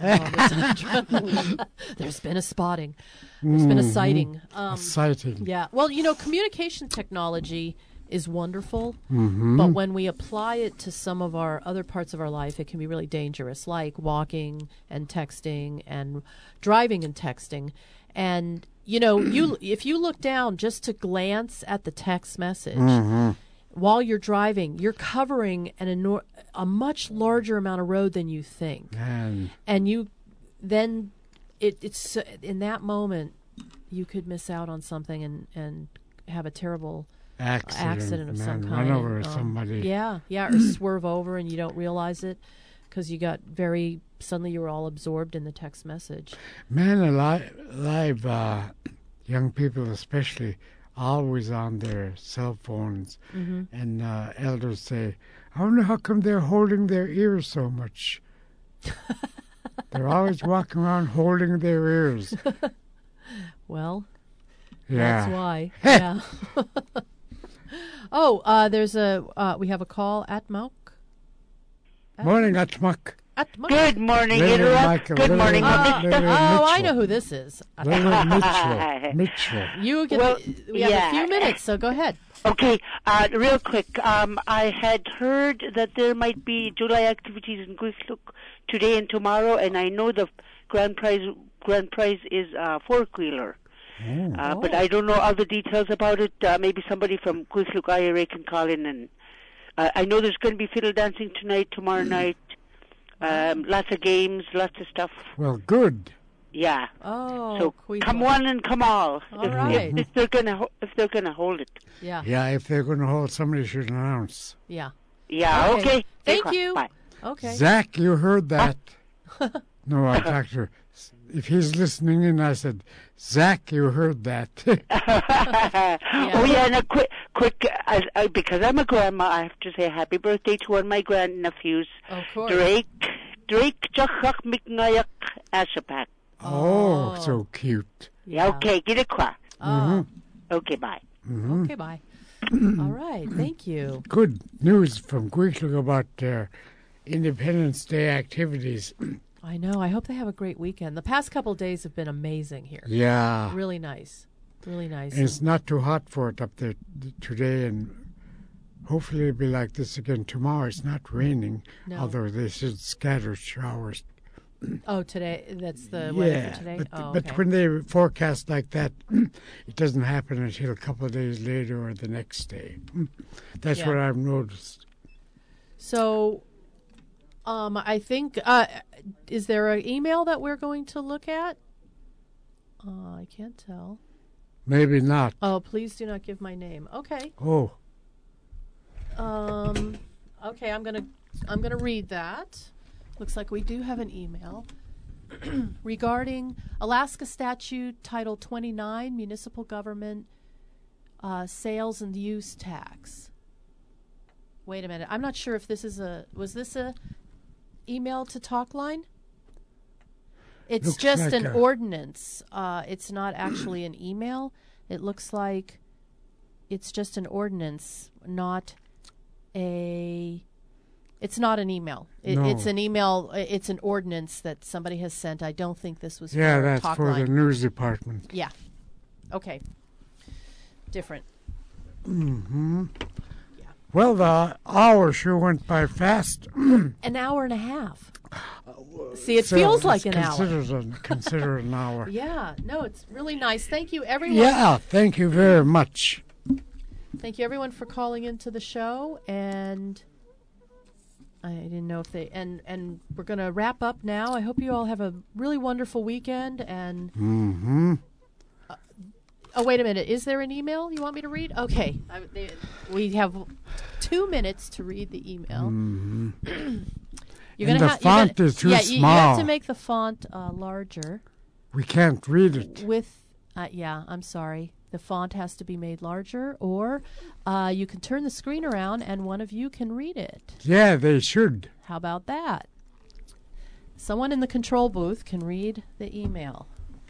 Oh, there's been a spotting. There's been a Mhm. sighting. A sighting. Yeah. Well, you know, communication technology is wonderful, Mhm. but when we apply it to some of our other parts of our life, it can be really dangerous, like walking and texting and driving and texting. And you know, you if you look down just to glance at the text message. Mhm. While you're driving, you're covering an enor- a much larger amount of road than you think. Man. And you then it, it's uh, in that moment you could miss out on something and, and have a terrible Accident, accident of some man, kind. run over Um, somebody. Yeah, yeah, or swerve over and you don't realize it because you got very suddenly you were all absorbed in the text message. Man alive, alive uh, young people especially, always on their cell phones. Mhm. And uh, elders say, I wonder how come they're holding their ears so much. They're always walking around holding their ears. Well, Yeah. that's why. Yeah. Oh, uh, there's a uh, we have a call at Mauk. Morning, Atmuk. Good morning, Lily Interrupt. Michael, Good Lily morning, Mi- Mister Lily Oh, I Mitchell. know who this is. Lily Mitchell. Mitchell. You get Well, the, we have yeah. a few minutes, so go ahead. Okay, uh, real quick. Um, I had heard that there might be July activities in Guislook today and tomorrow, and I know the grand prize grand prize is uh, four-wheeler. Uh, But I don't know all the details about it. Uh, maybe somebody from Guislook I R A can call in. And uh, I know there's going to be fiddle dancing tonight, tomorrow night. Um, lots of games, lots of stuff. Well, good. Yeah. Oh, so Queehog. come one and come all. All if, right. if, if they're gonna ho- if they're gonna hold it. Yeah. Yeah, if they're going to hold, somebody should announce. Yeah. Yeah. Okay. Okay. Thank Take you. Bye. Okay. Zach, you heard that. No, I talked to her. If he's listening in, I said, Zach, you heard that. Oh yeah, and a quick, quick, uh, uh, because I'm a grandma, I have to say happy birthday to one of my grandnephews, Of course. Drake, Drake Chachak Miknayak Ashapak. Oh, so cute. Yeah. Okay, get a qua. Mhm. Okay, bye. Mhm. Okay, bye. All right, thank you. Good news from Quicklook about their Independence Day activities. I know. I hope they have a great weekend. The past couple days have been amazing here. Yeah. Really nice. Really nice. And it's not too hot for it up there today, and hopefully it'll be like this again tomorrow. It's not raining, No. although they said scattered showers. Oh, today? That's the weather Yeah, for today? but, oh, but okay. when they forecast like that, it doesn't happen until a couple of days later or the next day. That's Yeah. what I've noticed. So, um, I think, uh, is there an email that we're going to look at? Uh, I can't tell. Maybe not. Oh, please do not give my name. Okay. Oh, Um, okay, I'm gonna I'm gonna read that. Looks like we do have an email regarding Alaska Statute Title twenty-nine, Municipal Government uh, Sales and Use Tax. Wait a minute. I'm not sure if this is a was this a email to Talkline? It's Looks just like an a- ordinance. Uh, it's not actually an email. It looks like it's just an ordinance, not a. It's not an email. It, No. It's an email. It's an ordinance that somebody has sent. I don't think this was yeah, for that's for the Talkline. news department. Yeah. Okay. different. Mm-hmm. Yeah. Well, the hour sure went by fast. An hour and a half. See, it So feels like it's an hour. considered a- considered an hour. Yeah, no, it's really nice. Thank you, everyone. Yeah, thank you very much. Thank you, everyone, for calling into the show. And I didn't know if they... And, and we're going to wrap up now. I hope you all have a really wonderful weekend. And... Mm-hmm. Uh, oh, wait a minute. Is there an email you want me to read? Okay. I, they, we have two minutes to read the email. Mm-hmm. You're And gonna the ha- you're font gonna, is too yeah, you, small. you have to make the font uh, larger. We can't read it. With, uh, yeah, I'm sorry. The font has to be made larger, or uh, you can turn the screen around and one of you can read it. Yeah, they should. How about that? Someone in the control booth can read the email.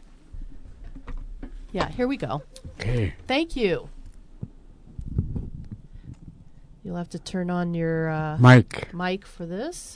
Yeah, here we go. Okay. Thank you. You'll have to turn on your uh, Mic. mic for this.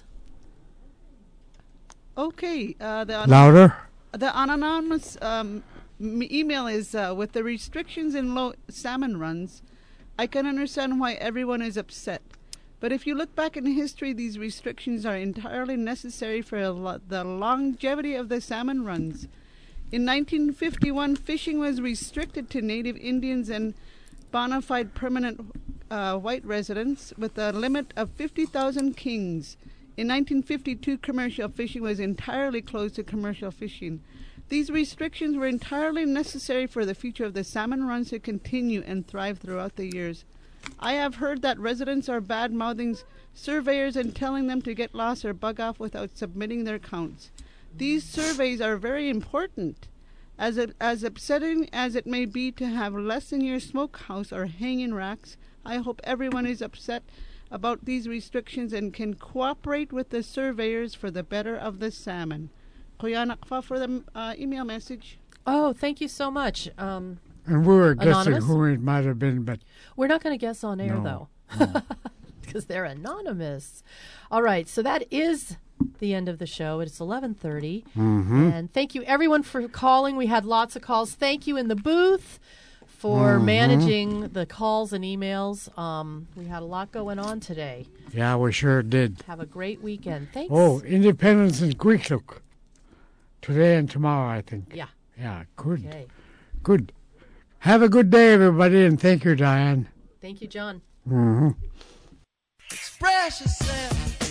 Okay. Uh, the Louder. The anonymous um, m- email is uh, with the restrictions in low salmon runs. I can understand why everyone is upset. But if you look back in history, these restrictions are entirely necessary for a lo- the longevity of the salmon runs. In nineteen fifty-one, fishing was restricted to native Indians and bona fide permanent uh, white residents with a limit of fifty thousand kings. In nineteen fifty-two, commercial fishing was entirely closed to commercial fishing. These restrictions were entirely necessary for the future of the salmon runs to continue and thrive throughout the years. I have heard that residents are bad-mouthing surveyors and telling them to get lost or bug off without submitting their counts. These surveys are very important. As, a, as upsetting as it may be to have less in your smokehouse or hanging racks, I hope everyone is upset about these restrictions and can cooperate with the surveyors for the better of the salmon. Koyanakfa for the uh, email message. Oh, thank you so much. Um, And we were Anonymous? guessing who it might have been, but We're not going to guess on air, No, though, because they're anonymous. All right, so that is the end of the show. It's eleven thirty. Mhm. And thank you, everyone, for calling. We had lots of calls. Thank you in the booth for Mhm. managing the calls and emails. Um, we had a lot going on today. yeah, we sure did. Have a great weekend. Thanks. Oh, Independence in Queequeg. Today and tomorrow, I think. Yeah. Yeah, good. Okay. Good. Have a good day, everybody, and thank you, Diane. Thank you, John. Mm-hmm. Express yourself.